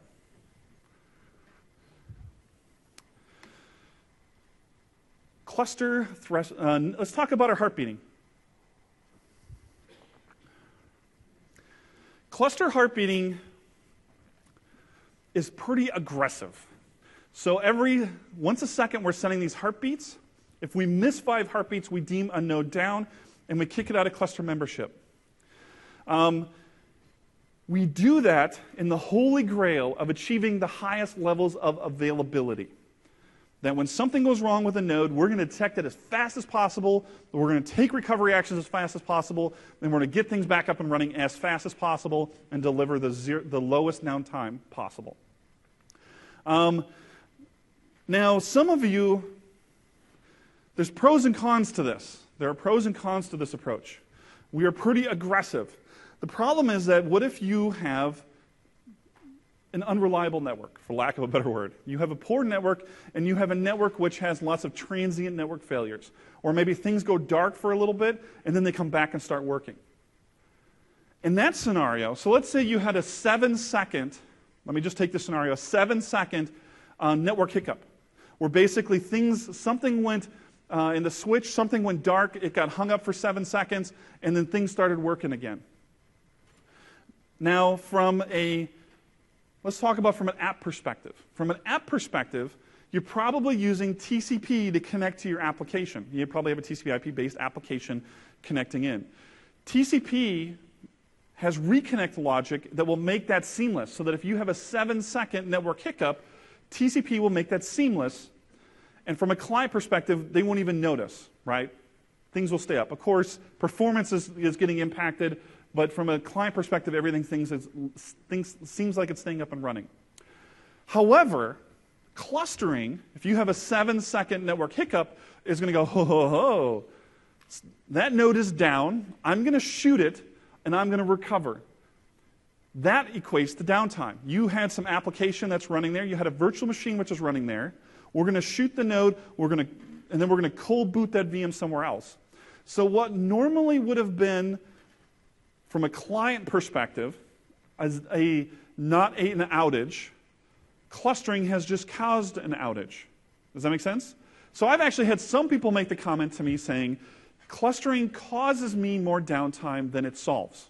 Cluster threshold. Let's talk about our heart beating. Cluster heart beating is pretty aggressive. So once a second, we're sending these heartbeats. If we miss 5 heartbeats, we deem a node down, and we kick it out of cluster membership. We do that in the holy grail of achieving the highest levels of availability. That when something goes wrong with a node, we're going to detect it as fast as possible, we're going to take recovery actions as fast as possible, and we're going to get things back up and running as fast as possible and deliver the lowest downtime possible. Now, some of you, there's pros and cons to this. There are pros and cons to this approach. We are pretty aggressive. The problem is that what if you have an unreliable network, for lack of a better word? You have a poor network, and you have a network which has lots of transient network failures. Or maybe things go dark for a little bit, and then they come back and start working. In that scenario, so let's say you had a 7-second, let me just take this scenario, a 7-second network hiccup, where basically something went in the switch, something went dark, it got hung up for 7 seconds, and then things started working again. Now, let's talk about from an app perspective. From an app perspective, you're probably using TCP to connect to your application. You probably have a TCP IP-based application connecting in. TCP has reconnect logic that will make that seamless, so that if you have a 7-second network hiccup, TCP will make that seamless. And from a client perspective, they won't even notice, right? Things will stay up. Of course, performance is getting impacted, but from a client perspective, everything seems like it's staying up and running. However, clustering, if you have a 7-second network hiccup, is going to go, ho, ho, ho. That node is down. I'm going to shoot it, and I'm going to recover. That equates to downtime. You had some application that's running there. You had a virtual machine which is running there. We're going to shoot the node, and then we're going to cold boot that VM somewhere else. So what normally would have been, from a client perspective, as not an outage, clustering has just caused an outage. Does that make sense? So I've actually had some people make the comment to me saying, clustering causes me more downtime than it solves.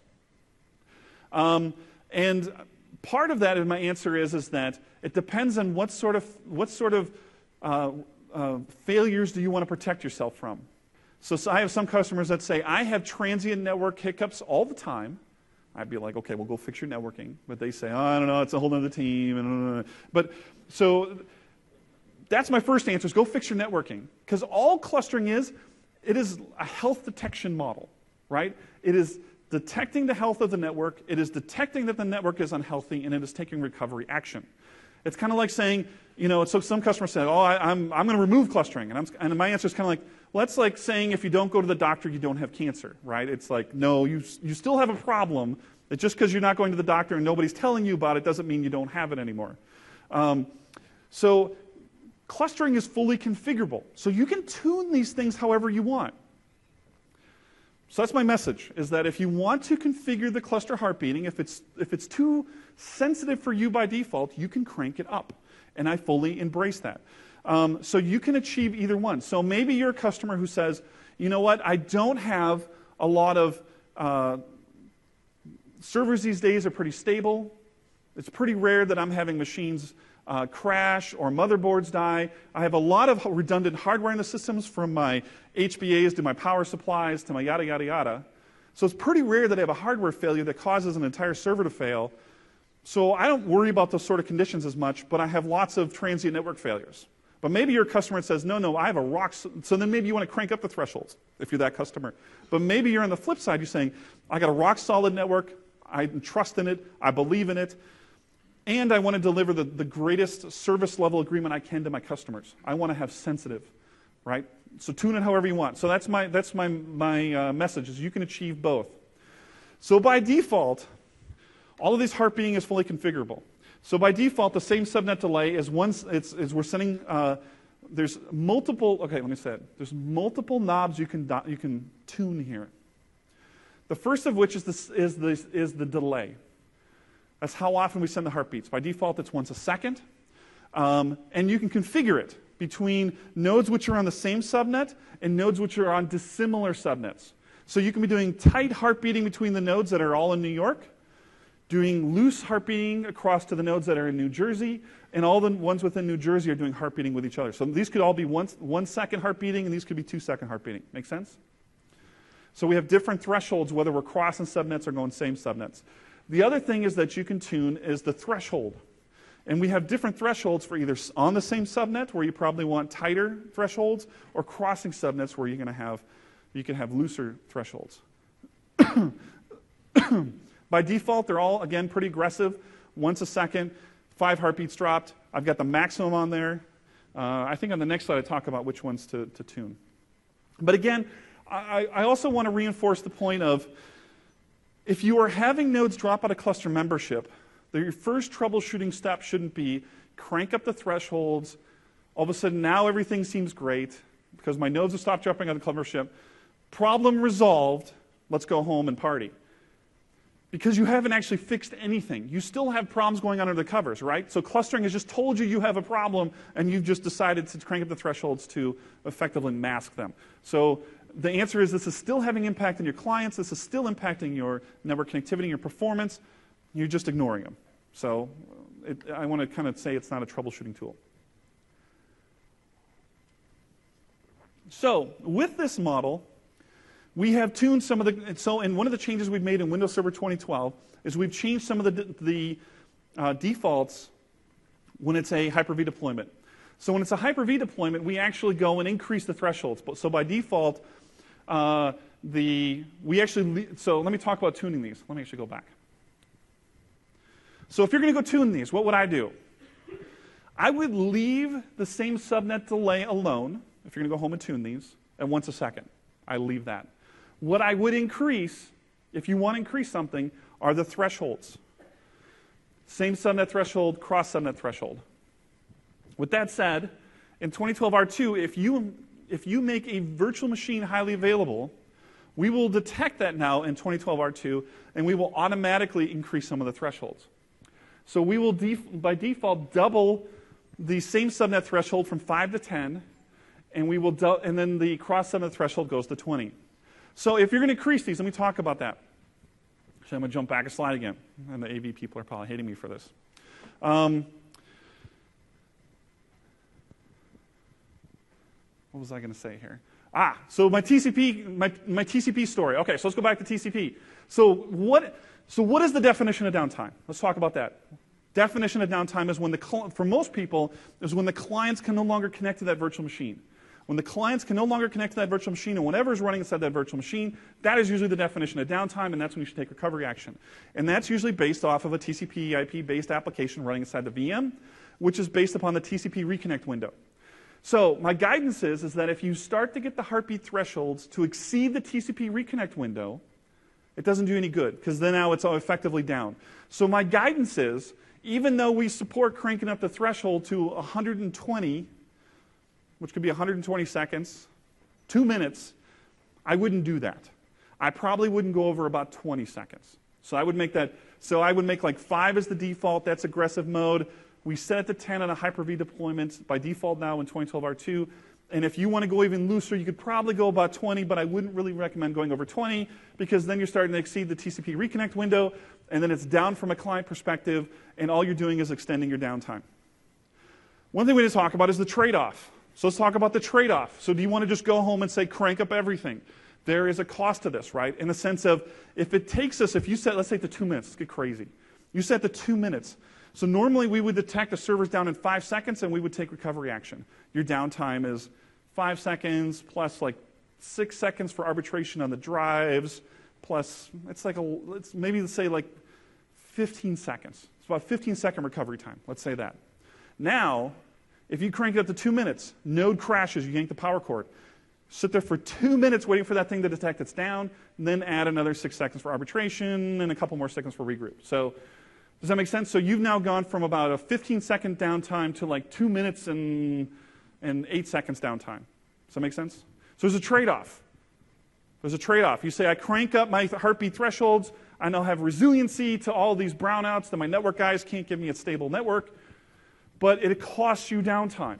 And part of that, and my answer is that it depends on what sort of failures do you want to protect yourself from. So I have some customers that say, I have transient network hiccups all the time. I'd be like, okay, well, go fix your networking. But they say, oh, I don't know, it's a whole other team. But so that's my first answer, is go fix your networking. Because all clustering is, it is a health detection model, right? It is detecting the health of the network. It is detecting that the network is unhealthy, and it is taking recovery action. It's kind of like saying, so some customers say, oh, I'm going to remove clustering. And my answer is kind of like, well, that's like saying if you don't go to the doctor, you don't have cancer, right? It's like, no, you still have a problem. It's just because you're not going to the doctor and nobody's telling you about it doesn't mean you don't have it anymore. So clustering is fully configurable. So you can tune these things however you want. So that's my message, is that if you want to configure the cluster heart beating, if it's too sensitive for you by default, you can crank it up. And I fully embrace that. So you can achieve either one. So maybe you're a customer who says, you know what, I don't have a lot of servers these days are pretty stable. It's pretty rare that I'm having machines crash or motherboards die. I have a lot of redundant hardware in the systems, from my HBAs to my power supplies to my yada, yada, yada. So it's pretty rare that I have a hardware failure that causes an entire server to fail. So I don't worry about those sort of conditions as much, but I have lots of transient network failures. But maybe you're a customer that says, no, I have a rock, so then maybe you want to crank up the thresholds if you're that customer. But maybe you're on the flip side, you're saying, I got a rock solid network, I trust in it, I believe in it, and I want to deliver the greatest service level agreement I can to my customers. I want to have sensitive, right? So tune it however you want. So that's my message, is you can achieve both. So by default, all of this heart beating is fully configurable. So by default, the same subnet delay is we're sending. There's multiple. Okay, let me say it. There's multiple knobs you can tune here. The first of which is the delay. That's how often we send the heartbeats. By default, it's once a second, and you can configure it between nodes which are on the same subnet and nodes which are on dissimilar subnets. So you can be doing tight heart beating between the nodes that are all in New York, doing loose heart beating across to the nodes that are in New Jersey, and all the ones within New Jersey are doing heart beating with each other. So these could all be 1 second heart beating, and these could be 2 second heart beating. Make sense? So we have different thresholds, whether we're crossing subnets or going same subnets. The other thing is that you can tune is the threshold. And we have different thresholds for either on the same subnet, where you probably want tighter thresholds, or crossing subnets where you can have looser thresholds. By default, they're all, again, pretty aggressive. Once a second, 5 heartbeats dropped. I've got the maximum on there. I think on the next slide I talk about which ones to tune. But again, I also want to reinforce the point of, if you are having nodes drop out of cluster membership, your first troubleshooting step shouldn't be crank up the thresholds. All of a sudden, now everything seems great because my nodes have stopped dropping out of cluster membership. Problem resolved. Let's go home and party. Because you haven't actually fixed anything. You still have problems going on under the covers, right? So clustering has just told you have a problem, and you've just decided to crank up the thresholds to effectively mask them. So the answer is, this is still having impact on your clients. This is still impacting your network connectivity, your performance. You're just ignoring them. So I want to kind of say it's not a troubleshooting tool. So with this model, we have tuned some of the, and one of the changes we've made in Windows Server 2012 is we've changed some of the defaults when it's a Hyper-V deployment. So when it's a Hyper-V deployment, we actually go and increase the thresholds. So by default, so let me talk about tuning these. Let me actually go back. So if you're going to go tune these, what would I do? I would leave the same subnet delay alone, if you're going to go home and tune these, at once a second. I leave that. What I would increase, if you want to increase something, are the thresholds. Same subnet threshold, cross subnet threshold. With that said, in 2012 R2, if you make a virtual machine highly available, we will detect that now in 2012 R2, and we will automatically increase some of the thresholds. So we will, by default, double the same subnet threshold from 5 to 10, and then the cross subnet threshold goes to 20. So if you're going to increase these, let me talk about that. Actually, I'm going to jump back a slide again. And the AV people are probably hating me for this. What was I going to say here? So my TCP, my TCP story. Okay, so let's go back to TCP. So what is the definition of downtime? Let's talk about that. Definition of downtime is when for most people, is when the clients can no longer connect to that virtual machine. When the clients can no longer connect to that virtual machine, and whatever is running inside that virtual machine, that is usually the definition of downtime, and that's when you should take recovery action. And that's usually based off of a TCP IP-based application running inside the VM, which is based upon the TCP reconnect window. So my guidance is that if you start to get the heartbeat thresholds to exceed the TCP reconnect window, it doesn't do any good, because then now it's all effectively down. So my guidance is, even though we support cranking up the threshold to 120, which could be 120 seconds, 2 minutes, I wouldn't do that. I probably wouldn't go over about 20 seconds. So I would make like 5 as the default. That's aggressive mode. We set it to 10 on a Hyper-V deployment by default now in 2012 R2. And if you want to go even looser, you could probably go about 20, but I wouldn't really recommend going over 20, because then you're starting to exceed the TCP reconnect window, and then it's down from a client perspective, and all you're doing is extending your downtime. One thing we need to talk about is the trade-off. So let's talk about the trade-off. So do you want to just go home and say, crank up everything? There is a cost to this, right? In the sense of, if it takes us, if you set, let's say the 2 minutes, let's get crazy. You set the 2 minutes. So normally we would detect the server's down in 5 seconds, and we would take recovery action. Your downtime is 5 seconds plus like 6 seconds for arbitration on the drives, plus it's maybe let's say like 15 seconds. It's about 15-second recovery time. Let's say that. Now, if you crank it up to 2 minutes, node crashes, you yank the power cord. Sit there for 2 minutes waiting for that thing to detect it's down, and then add another 6 seconds for arbitration and a couple more seconds for regroup. So does that make sense? So you've now gone from about a 15-second downtime to like 2 minutes and 8 seconds downtime. Does that make sense? So there's a trade-off. There's a trade-off. You say, I crank up my heartbeat thresholds, I now have resiliency to all these brownouts that my network guys can't give me a stable network, but it costs you downtime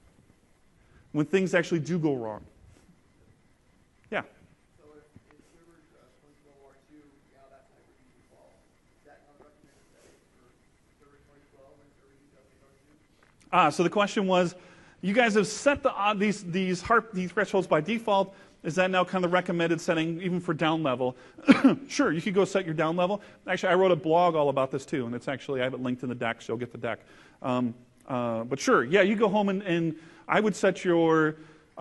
when things actually do go wrong. Yeah? So if server 2012 R2, now that's Hyper-V default, is that not recommended setting for server 2012 and server 2008 R2? So the question was, you guys have set these thresholds by default. Is that now kind of the recommended setting, even for down level? Sure, you could go set your down level. Actually, I wrote a blog all about this too, and it's actually, I have it linked in the deck, so you'll get the deck. But sure, yeah, you go home and I would set your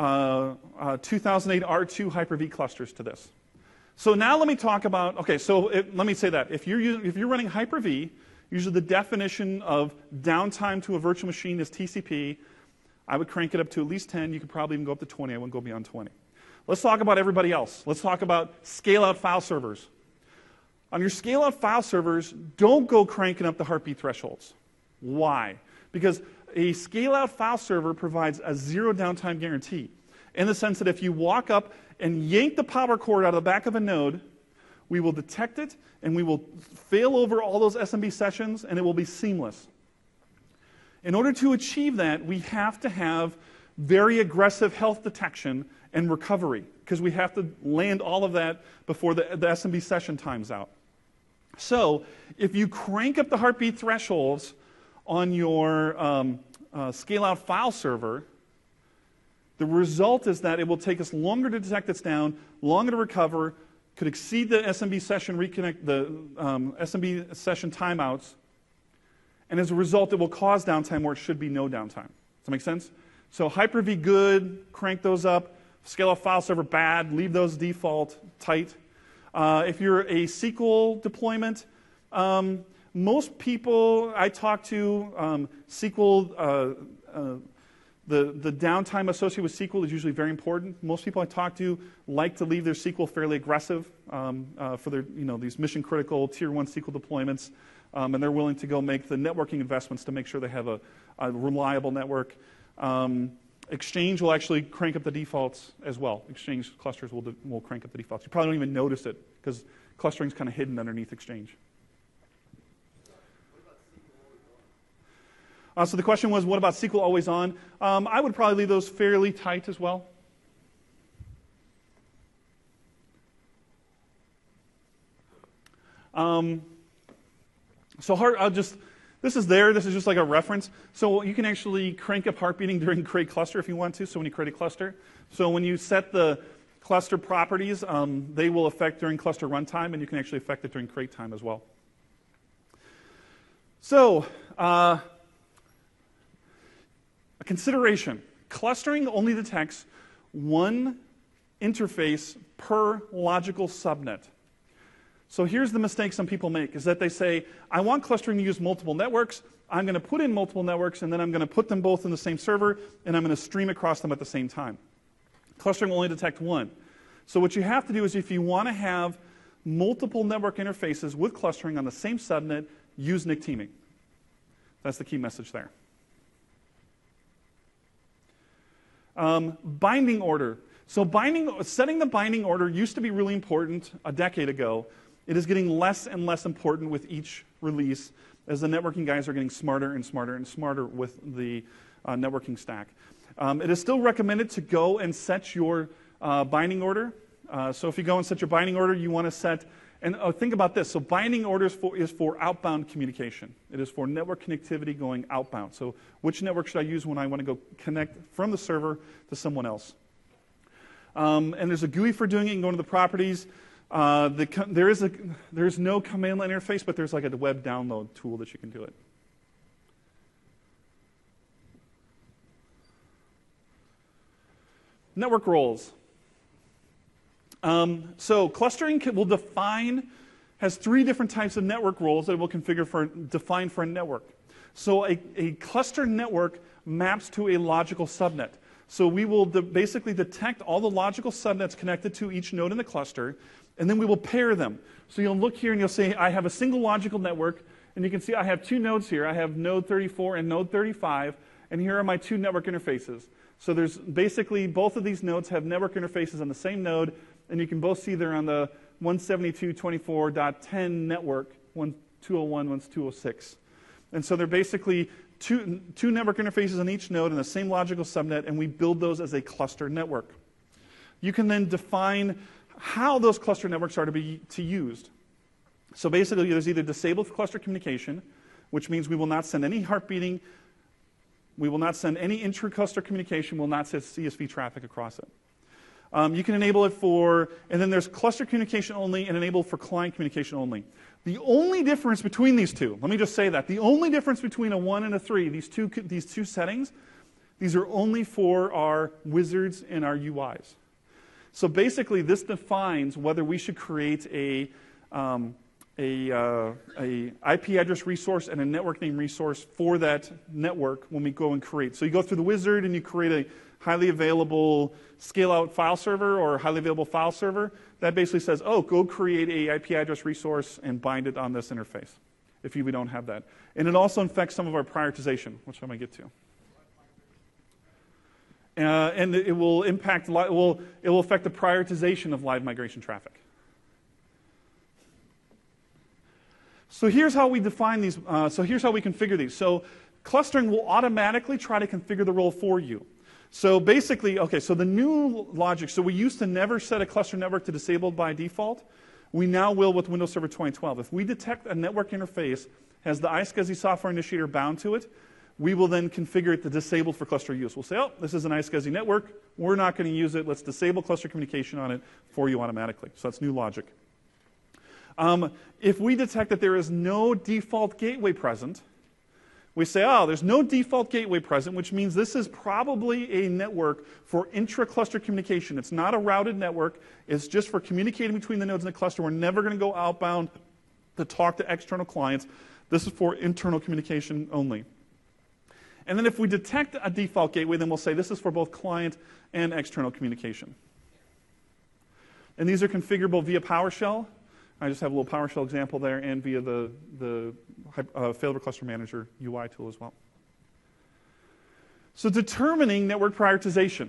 2008 R2 Hyper-V clusters to this. So now let me talk about, okay, so let me say that. If you're running Hyper-V, usually the definition of downtime to a virtual machine is TCP. I would crank it up to at least 10. You could probably even go up to 20. I wouldn't go beyond 20. Let's talk about everybody else. Let's talk about scale-out file servers. On your scale-out file servers, don't go cranking up the heartbeat thresholds. Why? Because a scale-out file server provides a zero downtime guarantee, in the sense that if you walk up and yank the power cord out of the back of a node, we will detect it, and we will fail over all those SMB sessions, and it will be seamless. In order to achieve that, we have to have very aggressive health detection and recovery, because we have to land all of that before the SMB session times out. So if you crank up the heartbeat thresholds on your scale-out file server, the result is that it will take us longer to detect it's down, longer to recover, could exceed the SMB session SMB session timeouts, and as a result, it will cause downtime where it should be no downtime. Does that make sense? So Hyper-V good, crank those up. Scale-out file server bad, leave those default tight. If you're a SQL deployment, most people I talk to, SQL, the downtime associated with SQL is usually very important. Most people I talk to like to leave their SQL fairly aggressive for their, these mission-critical Tier 1 SQL deployments, and they're willing to go make the networking investments to make sure they have a reliable network. Exchange will actually crank up the defaults as well. Exchange clusters will crank up the defaults. You probably don't even notice it because clustering is kind of hidden underneath Exchange. So the question was, what about SQL always on? I would probably leave those fairly tight as well. This is there. This is just like a reference. So you can actually crank up heartbeating during create cluster if you want to, so when you create a cluster. So when you set the cluster properties, they will affect during cluster runtime, and you can actually affect it during create time as well. So, a consideration. Clustering only detects one interface per logical subnet. So here's the mistake some people make, is that they say, I want clustering to use multiple networks. I'm going to put in multiple networks, and then I'm going to put them both in the same server, and I'm going to stream across them at the same time. Clustering will only detect one. So what you have to do is, if you want to have multiple network interfaces with clustering on the same subnet, use NIC teaming. That's the key message there. Binding order. So setting the binding order used to be really important a decade ago. It is getting less and less important with each release as the networking guys are getting smarter and smarter and smarter with the networking stack. It is still recommended to go and set your binding order. So if you go and set your binding order, you want to set, and think about this. So binding order is for outbound communication. It is for network connectivity going outbound. So which network should I use when I want to go connect from the server to someone else? And there's a GUI for doing it. You can go into the properties. There is no command line interface, but there's like a web download tool that you can do it. Network roles. So clustering has three different types of network roles that it will define for a network. So a cluster network maps to a logical subnet. So we will basically detect all the logical subnets connected to each node in the cluster, and then we will pair them. So you'll look here and you'll say, I have a single logical network, and you can see I have two nodes here. I have node 34 and node 35, and here are my two network interfaces. So there's basically both of these nodes have network interfaces on the same node, and you can both see they're on the 172.24.10 network, 1201, 1206. And so they're basically two network interfaces on each node in the same logical subnet, and we build those as a cluster network. You can then define how those cluster networks are to be used. So basically, there's either disabled cluster communication, which means we will not send any heartbeating, we will not send any intra-cluster communication, we will not send CSV traffic across it. You can enable it and then there's cluster communication only and enable for client communication only. The only difference between these two, let me just say that, the only difference between a 1 and a 3, these two settings, these are only for our wizards and our UIs. So basically, this defines whether we should create a a IP address resource and a network name resource for that network when we go and create. So you go through the wizard and you create a highly available scale-out file server or highly available file server. That basically says, oh, go create a IP address resource and bind it on this interface if we don't have that. And it also infects some of our prioritization, which I'm going to get to. And it will impact, it will affect the prioritization of live migration traffic. So here's how we define these. So here's how we configure these. So clustering will automatically try to configure the role for you. So basically, okay, so the new logic, so we used to never set a cluster network to disabled by default. We now will with Windows Server 2012. If we detect a network interface has the iSCSI software initiator bound to it, we will then configure it to disabled for cluster use. We'll say, oh, this is an iSCSI network. We're not going to use it. Let's disable cluster communication on it for you automatically. So that's new logic. If we detect that there is no default gateway present, we say, oh, there's no default gateway present, which means this is probably a network for intra-cluster communication. It's not a routed network. It's just for communicating between the nodes in the cluster. We're never going to go outbound to talk to external clients. This is for internal communication only. And then if we detect a default gateway, then we'll say this is for both client and external communication. And these are configurable via PowerShell. I just have a little PowerShell example there, and via the Failover Cluster Manager UI tool as well. So determining network prioritization.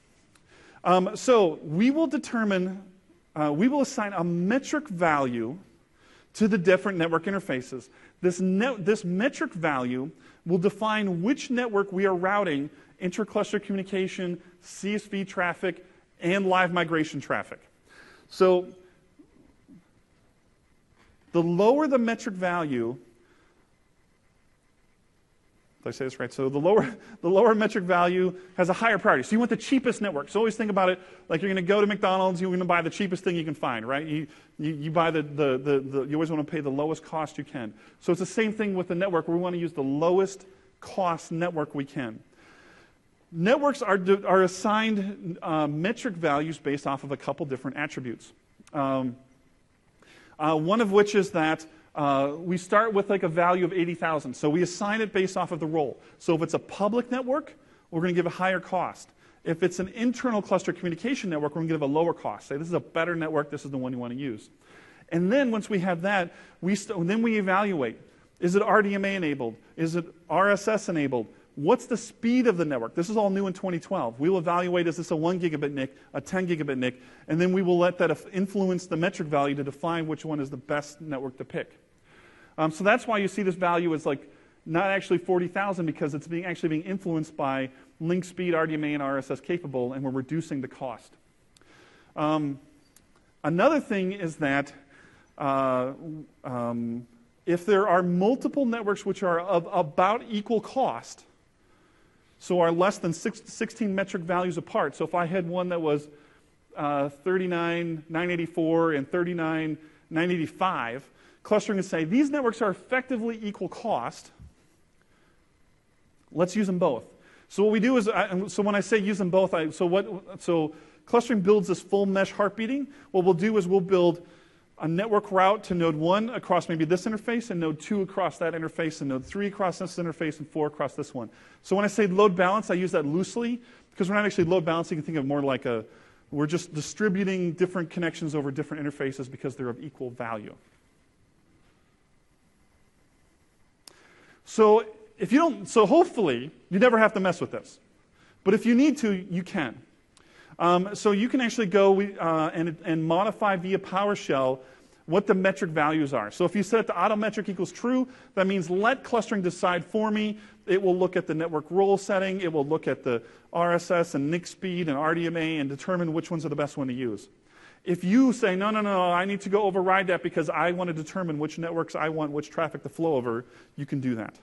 So we will determine, we will assign a metric value to the different network interfaces. This metric value will define which network we are routing inter-cluster communication, CSV traffic, and live migration traffic. So the lower the metric value, did I say this right? So the lower metric value has a higher priority. So you want the cheapest network. So always think about it like you're going to go to McDonald's, you're going to buy the cheapest thing you can find, right? You buy you always want to pay the lowest cost you can. So it's the same thing with the network. We want to use the lowest cost network we can. Networks are assigned metric values based off of a couple different attributes. One of which is that we start with like a value of 80,000. So we assign it based off of the role. So if it's a public network, we're going to give a higher cost. If it's an internal cluster communication network, we're going to give a lower cost. Say this is a better network, this is the one you want to use. And then once we have that, then we evaluate. Is it RDMA enabled? Is it RSS enabled? What's the speed of the network? This is all new in 2012. We will evaluate, is this a 1 gigabit NIC, a 10 gigabit NIC, and then we will let that influence the metric value to define which one is the best network to pick. So that's why you see this value is like not actually 40,000 because it's actually being influenced by link speed, RDMA, and RSS capable, and we're reducing the cost. Another thing is that if there are multiple networks which are of about equal cost, so are less than 16 metric values apart. So if I had one that was 39,984 and 39,985, clustering would say these networks are effectively equal cost. Let's use them both. So what we do is, so when I say use them both, so clustering builds this full mesh heartbeating. What we'll do is we'll build a network route to node 1 across maybe this interface, and node 2 across that interface, and node 3 across this interface, and 4 across this one. So when I say load balance, I use that loosely, because we're not actually load balancing. You can think of more like we're just distributing different connections over different interfaces because they're of equal value. So hopefully, you never have to mess with this. But if you need to, you can. So you can actually go and modify via PowerShell what the metric values are. So if you set it to auto metric equals true, that means let clustering decide for me. It will look at the network role setting. It will look at the RSS and NIC speed and RDMA and determine which ones are the best one to use. If you say, no, I need to go override that because I want to determine which networks I want which traffic to flow over, you can do that.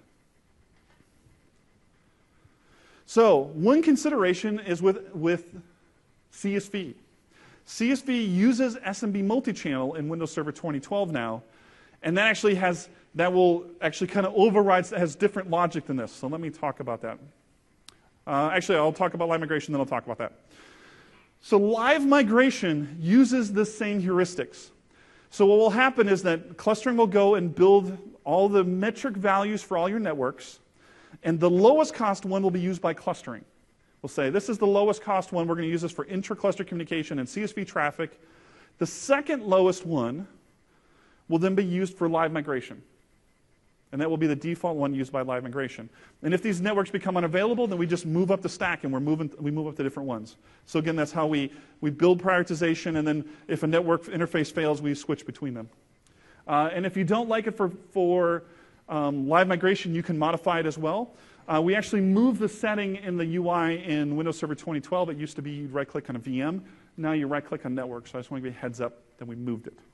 So one consideration is with CSV. CSV uses SMB multi-channel in Windows Server 2012 now, and that will actually kind of override, has different logic than this. So let me talk about that. Actually, I'll talk about live migration, then I'll talk about that. So live migration uses the same heuristics. So what will happen is that clustering will go and build all the metric values for all your networks, and the lowest cost one will be used by clustering. We'll say, this is the lowest cost one. We're going to use this for intra-cluster communication and CSV traffic. The second lowest one will then be used for live migration. And that will be the default one used by live migration. And if these networks become unavailable, then we just move up the stack and we move up to different ones. So again, that's how we build prioritization, and then if a network interface fails, we switch between them. And if you don't like it for live migration, you can modify it as well. We actually moved the setting in the UI in Windows Server 2012. It used to be you'd right-click on a VM. Now you right-click on network, so I just want to give you a heads up that we moved it.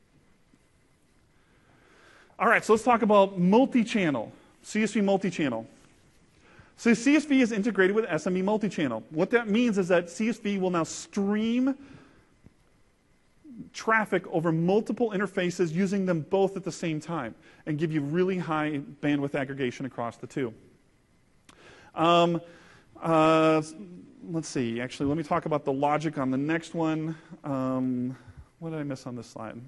All right, so let's talk about multi-channel, CSV multi-channel. So CSV is integrated with SMB multi-channel. What that means is that CSV will now stream traffic over multiple interfaces using them both at the same time and give you really high bandwidth aggregation across the two. Let's see. Actually, let me talk about the logic on the next one. What did I miss on this slide?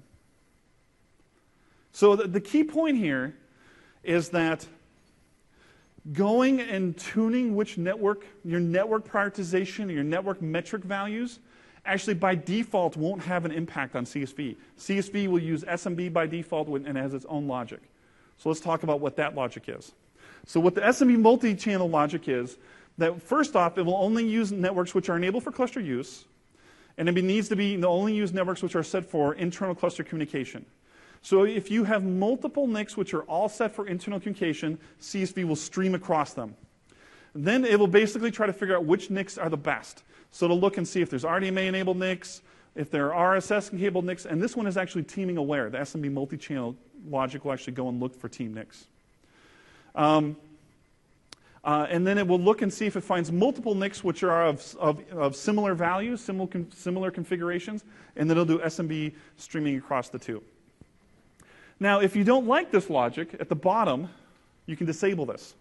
So the key point here is that going and tuning which network, your network prioritization, your network metric values, actually by default won't have an impact on CSV. CSV will use SMB by default and it has its own logic. So let's talk about what that logic is. So what the SMB multi-channel logic is, that first off, it will only use networks which are enabled for cluster use, and it needs to be only use networks which are set for internal cluster communication. So if you have multiple NICs which are all set for internal communication, CSV will stream across them. Then it will basically try to figure out which NICs are the best. So it'll look and see if there's RDMA-enabled NICs, if there are RSS-enabled NICs, and this one is actually teaming aware. The SMB multi-channel logic will actually go and look for team NICs. And then it will look and see if it finds multiple NICs which are of similar values, similar configurations, and then it'll do SMB streaming across the two. Now, if you don't like this logic, at the bottom, you can disable this.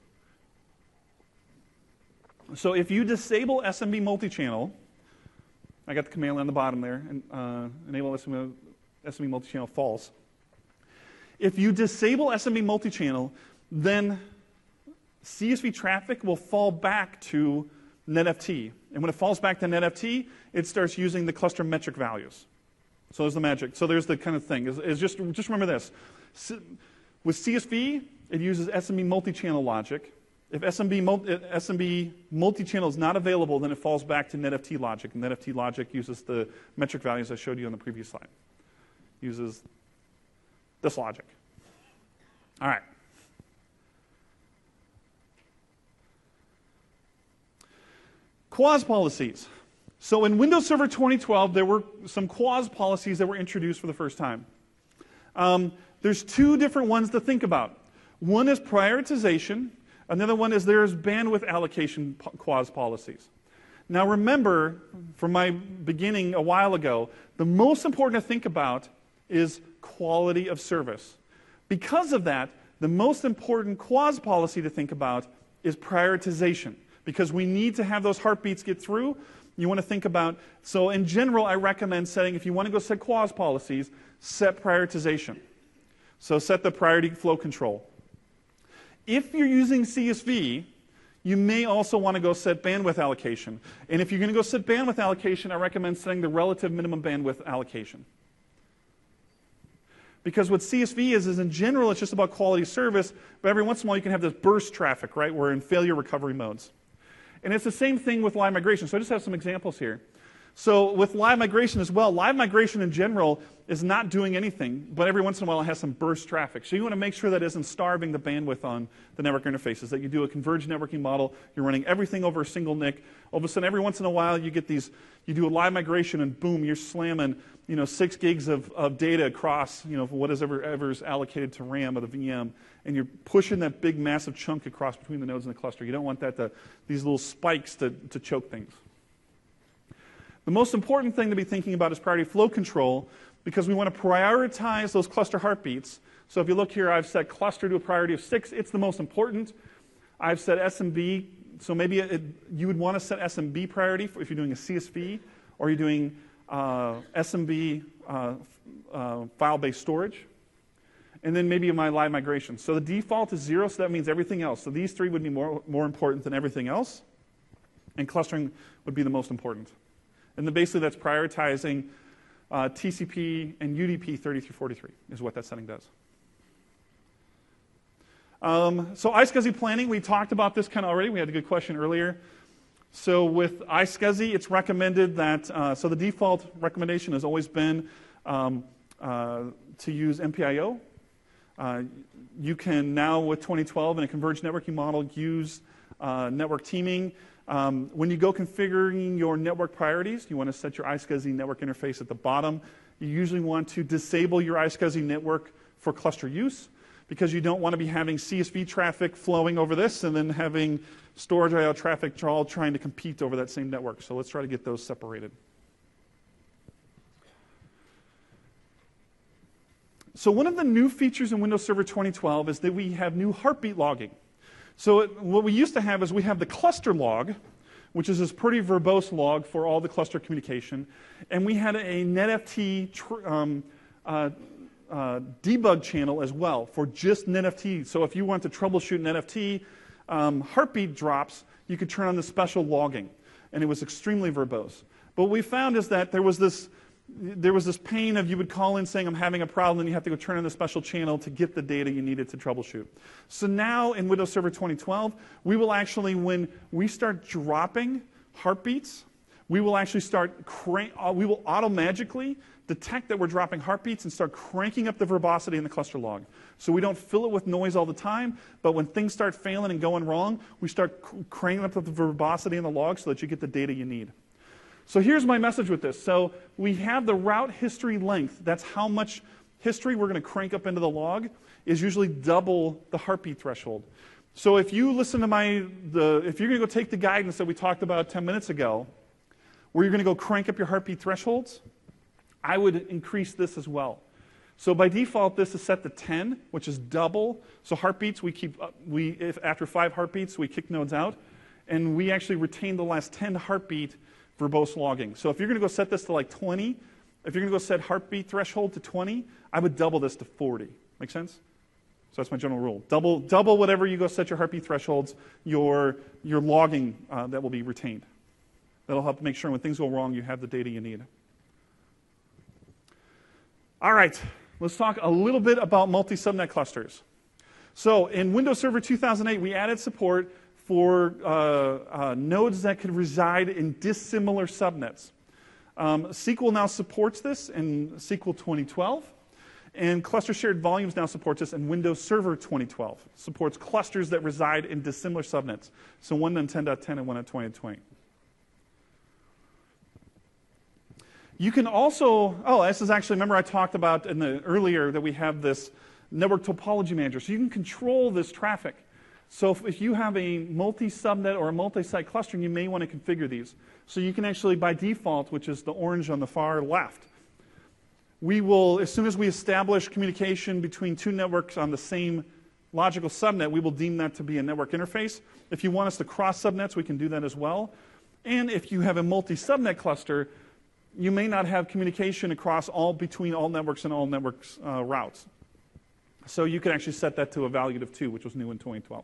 So if you disable SMB multi-channel, I got the command line on the bottom there, and enable SMB multi-channel false. If you disable SMB multi-channel, then CSV traffic will fall back to NetFT. And when it falls back to NetFT, it starts using the cluster metric values. So there's the magic. So there's the kind of thing. Just remember this. With CSV, it uses SMB multi-channel logic. If SMB multi-channel is not available, then it falls back to NetFT logic. And NetFT logic uses the metric values I showed you on the previous slide. Uses this logic. All right. QoS policies. So in Windows Server 2012, there were some QoS policies that were introduced for the first time. There's two different ones to think about. One is prioritization. Another one is there's bandwidth allocation QoS policies. Now remember, from my beginning a while ago, the most important to think about is quality of service. Because of that, the most important QoS policy to think about is prioritization. Because we need to have those heartbeats get through. You want to think about, so in general, I recommend setting, if you want to go set QoS policies, set prioritization. So set the priority flow control. If you're using CSV, you may also want to go set bandwidth allocation. And if you're going to go set bandwidth allocation, I recommend setting the relative minimum bandwidth allocation. Because what CSV is in general, it's just about quality of service, but every once in a while you can have this burst traffic, right? We're in failure recovery modes. And it's the same thing with live migration. So I just have some examples here. So with live migration as well, live migration in general is not doing anything, but every once in a while it has some burst traffic. So you want to make sure that isn't starving the bandwidth on the network interfaces, that you do a converged networking model, you're running everything over a single NIC. All of a sudden, every once in a while, you get these, you do a live migration and boom, you're slamming 6 gigs of data across whatever's allocated to RAM of the VM, and you're pushing that big massive chunk across between the nodes in the cluster. You don't want these little spikes to choke things. The most important thing to be thinking about is priority flow control, because we want to prioritize those cluster heartbeats. So if you look here, I've set cluster to a priority of 6. It's the most important. I've set SMB. So maybe you would want to set SMB priority if you're doing a CSV, or you're doing SMB file-based storage, and then maybe my live migration. So the default is 0, so that means everything else. So these 3 would be more important than everything else, and clustering would be the most important. And then basically that's prioritizing TCP and UDP 30/43 is what that setting does. So iSCSI planning, we talked about this kind of already. We had a good question earlier. So with iSCSI, it's recommended that, so the default recommendation has always been to use MPIO. You can now, with 2012 in a converged networking model, use network teaming. When you go configuring your network priorities, you want to set your iSCSI network interface at the bottom. You usually want to disable your iSCSI network for cluster use, because you don't want to be having CSV traffic flowing over this and then having storage IO traffic all trying to compete over that same network. So let's try to get those separated. So one of the new features in Windows Server 2012 is that we have new heartbeat logging. So what we used to have is we have the cluster log, which is this pretty verbose log for all the cluster communication. And we had a NetFT debug channel as well for just NetFT. So if you want to troubleshoot NetFT heartbeat drops, you could turn on the special logging. And it was extremely verbose. But what we found is that there was this pain of you would call in saying, I'm having a problem, and you have to go turn on the special channel to get the data you needed to troubleshoot. So now in Windows Server 2012, we will actually, when we start dropping heartbeats, we will actually we will auto-magically detect that we're dropping heartbeats and start cranking up the verbosity in the cluster log. So we don't fill it with noise all the time, but when things start failing and going wrong, we start cranking up the verbosity in the log so that you get the data you need. So here's my message with this. So we have the route history length. That's how much history we're going to crank up into the log, is usually double the heartbeat threshold. So if you listen to if you're going to go take the guidance that we talked about 10 minutes ago, where you're going to go crank up your heartbeat thresholds, I would increase this as well. So by default, this is set to 10, which is double. So heartbeats, after 5 heartbeats, we kick nodes out. And we actually retain the last 10 heartbeat verbose logging. So if you're going to go set this to like 20, if you're going to go set heartbeat threshold to 20, I would double this to 40. Make sense? So that's my general rule. Double whatever you go set your heartbeat thresholds, your logging that will be retained. That'll help make sure when things go wrong, you have the data you need. All right, let's talk a little bit about multi-subnet clusters. So in Windows Server 2008, we added support for nodes that could reside in dissimilar subnets. SQL now supports this in SQL 2012, and Cluster Shared Volumes now supports this in Windows Server 2012. Supports clusters that reside in dissimilar subnets, so one on 10.10 and one on 20.20. You can also, this is actually, remember I talked about earlier that we have this network topology manager, so you can control this traffic. So if you have a multi-subnet or a multi-site clustering, you may want to configure these. So you can actually, by default, which is the orange on the far left, we will, as soon as we establish communication between 2 networks on the same logical subnet, we will deem that to be a network interface. If you want us to cross subnets, we can do that as well. And if you have a multi-subnet cluster, you may not have communication between all networks and all networks routes. So you can actually set that to a value of 2, which was new in 2012.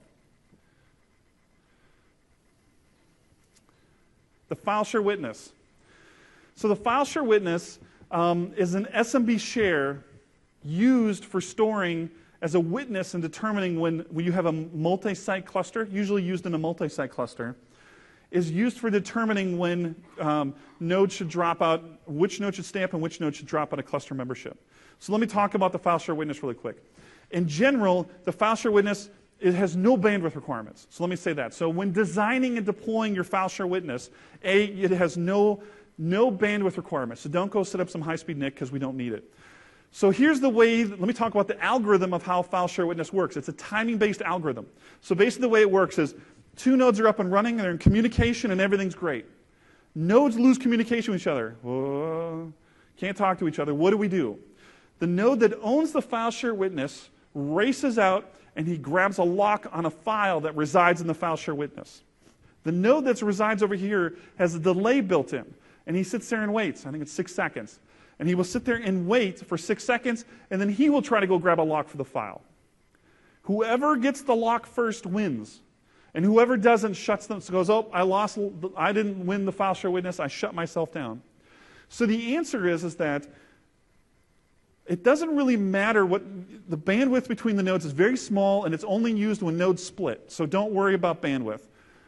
The file share witness. So the file share witness is an SMB share used for storing as a witness and determining when you have a multi-site cluster, usually used in a multi-site cluster, is used for determining when nodes should drop out, which node should stay up and which node should drop out of cluster membership. So let me talk about the file share witness really quick. In general, the file share witness, it has no bandwidth requirements. So let me say that. So when designing and deploying your file share witness, it has no bandwidth requirements. So don't go set up some high-speed NIC because we don't need it. So here's the way, let me talk about the algorithm of how file share witness works. It's a timing-based algorithm. So basically the way it works is 2 nodes are up and running, and they're in communication, and everything's great. Nodes lose communication with each other. Whoa, can't talk to each other. What do? The node that owns the file share witness races out, and he grabs a lock on a file that resides in the file share witness. The node that resides over here has a delay built in. And he sits there and waits. I think it's 6 seconds. And he will sit there and wait for 6 seconds, and then he will try to go grab a lock for the file. Whoever gets the lock first wins. And whoever doesn't shuts them, so goes, oh, I didn't win the file share witness, I shut myself down. So the answer is that it doesn't really matter what, the bandwidth between the nodes is very small, and it's only used when nodes split. So don't worry about bandwidth.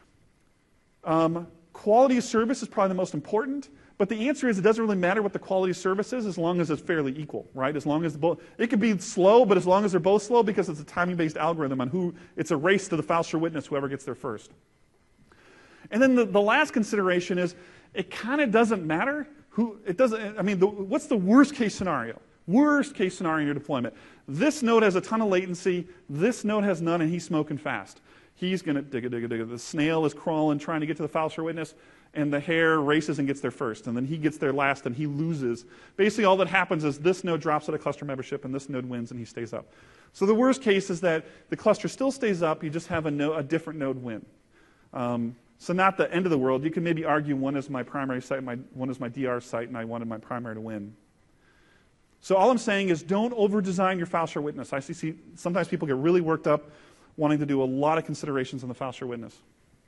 Quality of service is probably the most important, but the answer is it doesn't really matter what the quality of service is as long as it's fairly equal, right? As long as both, it could be slow, but as long as they're both slow, because it's a timing-based algorithm on who, it's a race to the file share witness, whoever gets there first. And then the last consideration is it kind of doesn't matter who, it doesn't, I mean, what's the worst case scenario? Worst case scenario in your deployment. This node has a ton of latency, this node has none, and he's smoking fast. He's going to dig. The snail is crawling, trying to get to the file share witness, and the hare races and gets there first. And then he gets there last, and he loses. Basically, all that happens is this node drops out of cluster membership, and this node wins, and he stays up. So the worst case is that the cluster still stays up, you just have a different node win. So not the end of the world. You can maybe argue one is my primary site, one is my DR site, and I wanted my primary to win. So all I'm saying is don't over-design your file share witness. I see sometimes people get really worked up wanting to do a lot of considerations on the file share witness.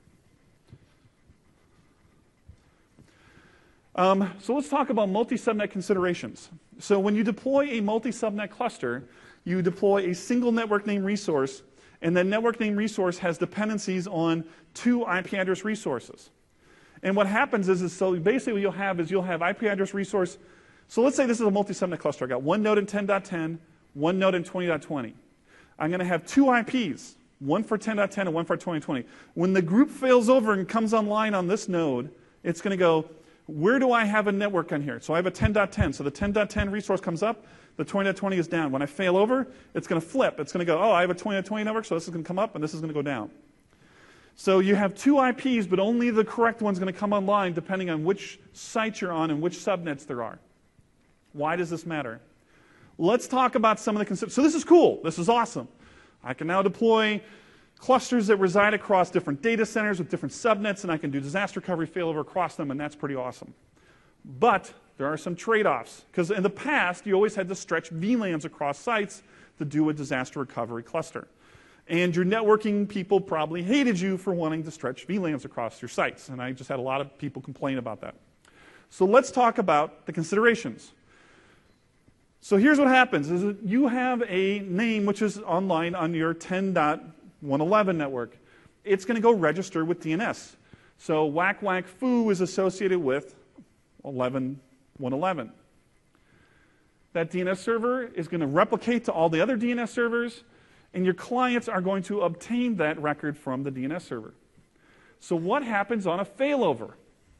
So let's talk about multi-subnet considerations. So when you deploy a multi-subnet cluster, you deploy a single network name resource, and that network name resource has dependencies on 2 IP address resources. And what happens is so basically what you'll have IP address resource. So let's say this is a multi-subnet cluster. I got one node in 10.10, one node in 20.20. I'm going to have 2 IPs, one for 10.10 and one for 20.20. When the group fails over and comes online on this node, it's going to go, where do I have a network on here? So I have a 10.10. So the 10.10 resource comes up, the 20.20 is down. When I fail over, it's going to flip. It's going to go, oh, I have a 20.20 network, so this is going to come up and this is going to go down. So you have 2 IPs, but only the correct one's going to come online depending on which site you're on and which subnets there are. Why does this matter? Let's talk about some of the concepts. So this is cool. This is awesome. I can now deploy clusters that reside across different data centers with different subnets, and I can do disaster recovery failover across them, and that's pretty awesome. But there are some trade-offs, because in the past, you always had to stretch VLANs across sites to do a disaster recovery cluster. And your networking people probably hated you for wanting to stretch VLANs across your sites, and I just had a lot of people complain about that. So let's talk about the considerations. So here's what happens, is that you have a name which is online on your 10.111 network. It's going to go register with DNS. So whack whack foo is associated with 11.111. That DNS server is going to replicate to all the other DNS servers, and your clients are going to obtain that record from the DNS server. So what happens on a failover?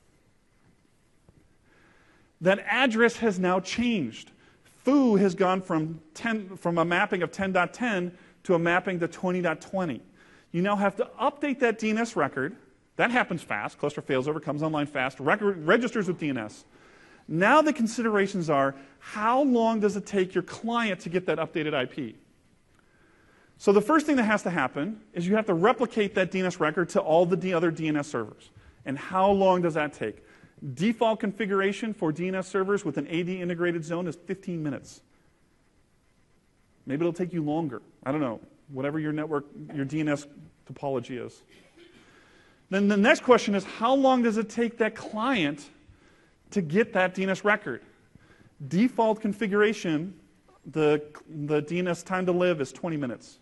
That address has now changed. Foo has gone from a mapping of 10.10 to a mapping to 20.20. You now have to update that DNS record. That happens fast. Cluster fails over, comes online fast, registers with DNS. Now the considerations are, how long does it take your client to get that updated IP? So the first thing that has to happen is you have to replicate that DNS record to all the other DNS servers. And how long does that take? Default configuration for DNS servers with an AD integrated zone is 15 minutes. Maybe it'll take you longer. I don't know. Whatever your network, your DNS topology is. Then the next question is, how long does it take that client to get that DNS record? Default configuration, the DNS time to live is 20 minutes.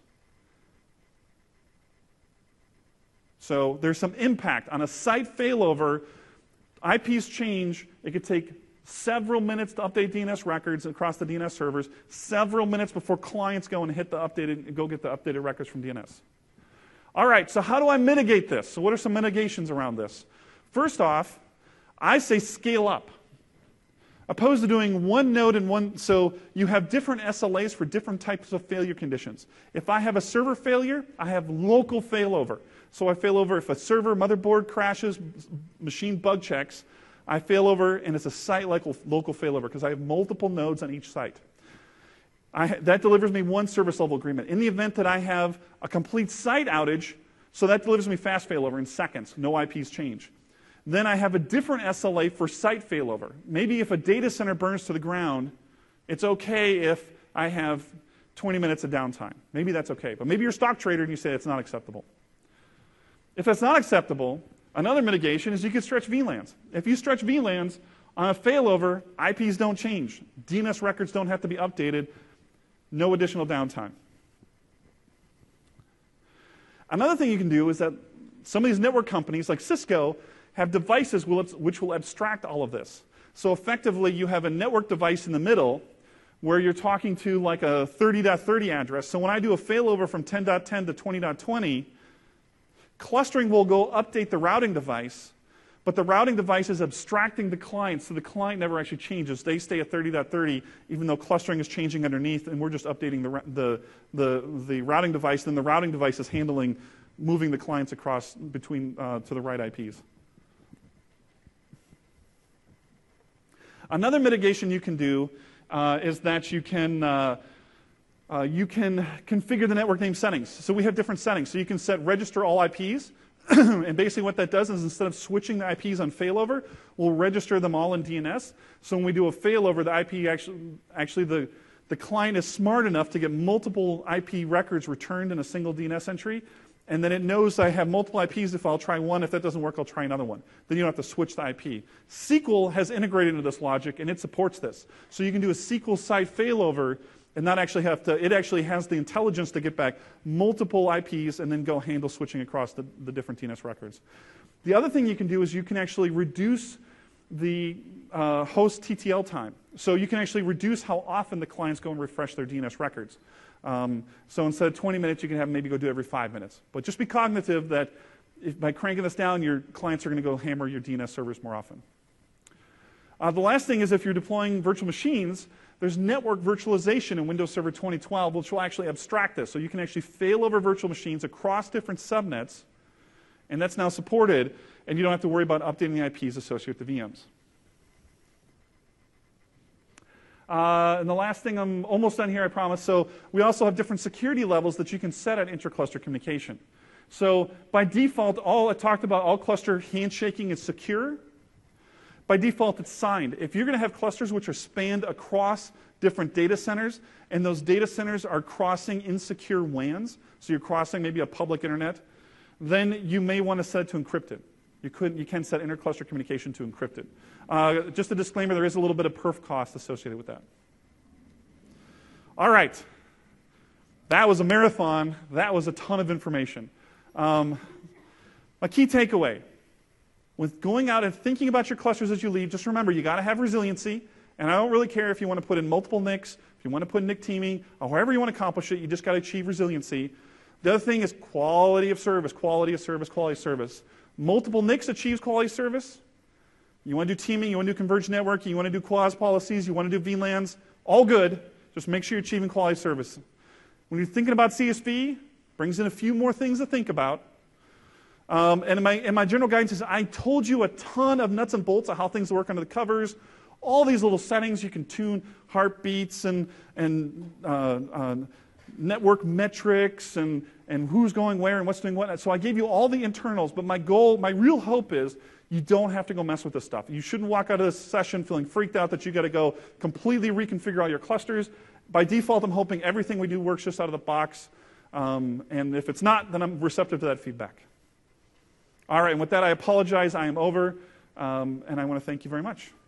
So there's some impact. On a site failover, IPs change. It could take several minutes to update DNS records across the DNS servers, several minutes before clients go and hit the updated, go get the updated records from DNS. All right, so how do I mitigate this? So what are some mitigations around this? First off, I say scale up. Opposed to doing one node and one, so you have different SLAs for different types of failure conditions. If I have a server failure, I have local failover. So I fail over if a server motherboard crashes, machine bug checks, I fail over and it's a site-level local failover because I have multiple nodes on each site. That delivers me one service level agreement. In the event that I have a complete site outage, so that delivers me fast failover in seconds, no IPs change. Then I have a different SLA for site failover. Maybe if a data center burns to the ground, it's okay if I have 20 minutes of downtime. Maybe that's okay. But maybe you're a stock trader and you say it's not acceptable. If that's not acceptable, another mitigation is you could stretch VLANs. If you stretch VLANs on a failover, IPs don't change. DNS records don't have to be updated. No additional downtime. Another thing you can do is that some of these network companies, like Cisco, have devices which will abstract all of this. So effectively, you have a network device in the middle where you're talking to like a 30.30 address. So when I do a failover from 10.10 to 20.20, clustering will go update the routing device, but the routing device is abstracting the client, so the client never actually changes. They stay at 30.30, even though clustering is changing underneath, and we're just updating the routing device, and the routing device is handling moving the clients across between to the right IPs. Another mitigation you can do is that you can configure the network name settings. So we have different settings. So you can set register all IPs. And basically what that does is instead of switching the IPs on failover, we'll register them all in DNS. So when we do a failover, the IP actually the client is smart enough to get multiple IP records returned in a single DNS entry. And then it knows I have multiple IPs. If I'll try one, if that doesn't work, I'll try another one. Then you don't have to switch the IP. SQL has integrated into this logic, and it supports this. So you can do a SQL site failover and not actually have to, it actually has the intelligence to get back multiple IPs and then go handle switching across the different DNS records. The other thing you can do is you can actually reduce the host TTL time. So you can actually reduce how often the clients go and refresh their DNS records. So instead of 20 minutes, you can have them maybe go do it every 5 minutes. But just be cognitive that by cranking this down, your clients are going to go hammer your DNS servers more often. The last thing is if you're deploying virtual machines, there's network virtualization in Windows Server 2012, which will actually abstract this. So you can actually fail over virtual machines across different subnets, and that's now supported, and you don't have to worry about updating the IPs associated with the VMs. And the last thing, I'm almost done here, I promise. So we also have different security levels that you can set at inter-cluster communication. So by default, I talked about all cluster handshaking is secure. By default, it's signed. If you're going to have clusters which are spanned across different data centers, and those data centers are crossing insecure WANs, so you're crossing maybe a public internet, then you may want to set it to encrypted. You can set inter-cluster communication to encrypted. Just a disclaimer, there is a little bit of perf cost associated with that. All right. That was a marathon. That was a ton of information. My key takeaway. With going out and thinking about your clusters as you leave, just remember, you got to have resiliency. And I don't really care if you want to put in multiple NICs, if you want to put NIC teaming, or however you want to accomplish it, you just got to achieve resiliency. The other thing is quality of service, quality of service, quality of service. Multiple NICs achieves quality of service. You want to do teaming, you want to do converged networking, you want to do quasi policies, you want to do VLANs, all good. Just make sure you're achieving quality of service. When you're thinking about CSV, brings in a few more things to think about. And my general guidance is I told you a ton of nuts and bolts of how things work under the covers. All these little settings, you can tune heartbeats and network metrics and who's going where and what's doing what. So I gave you all the internals, but my real hope is you don't have to go mess with this stuff. You shouldn't walk out of this session feeling freaked out that you got to go completely reconfigure all your clusters. By default, I'm hoping everything we do works just out of the box. And if it's not, then I'm receptive to that feedback. All right, and with that, I apologize. I am over, and I want to thank you very much.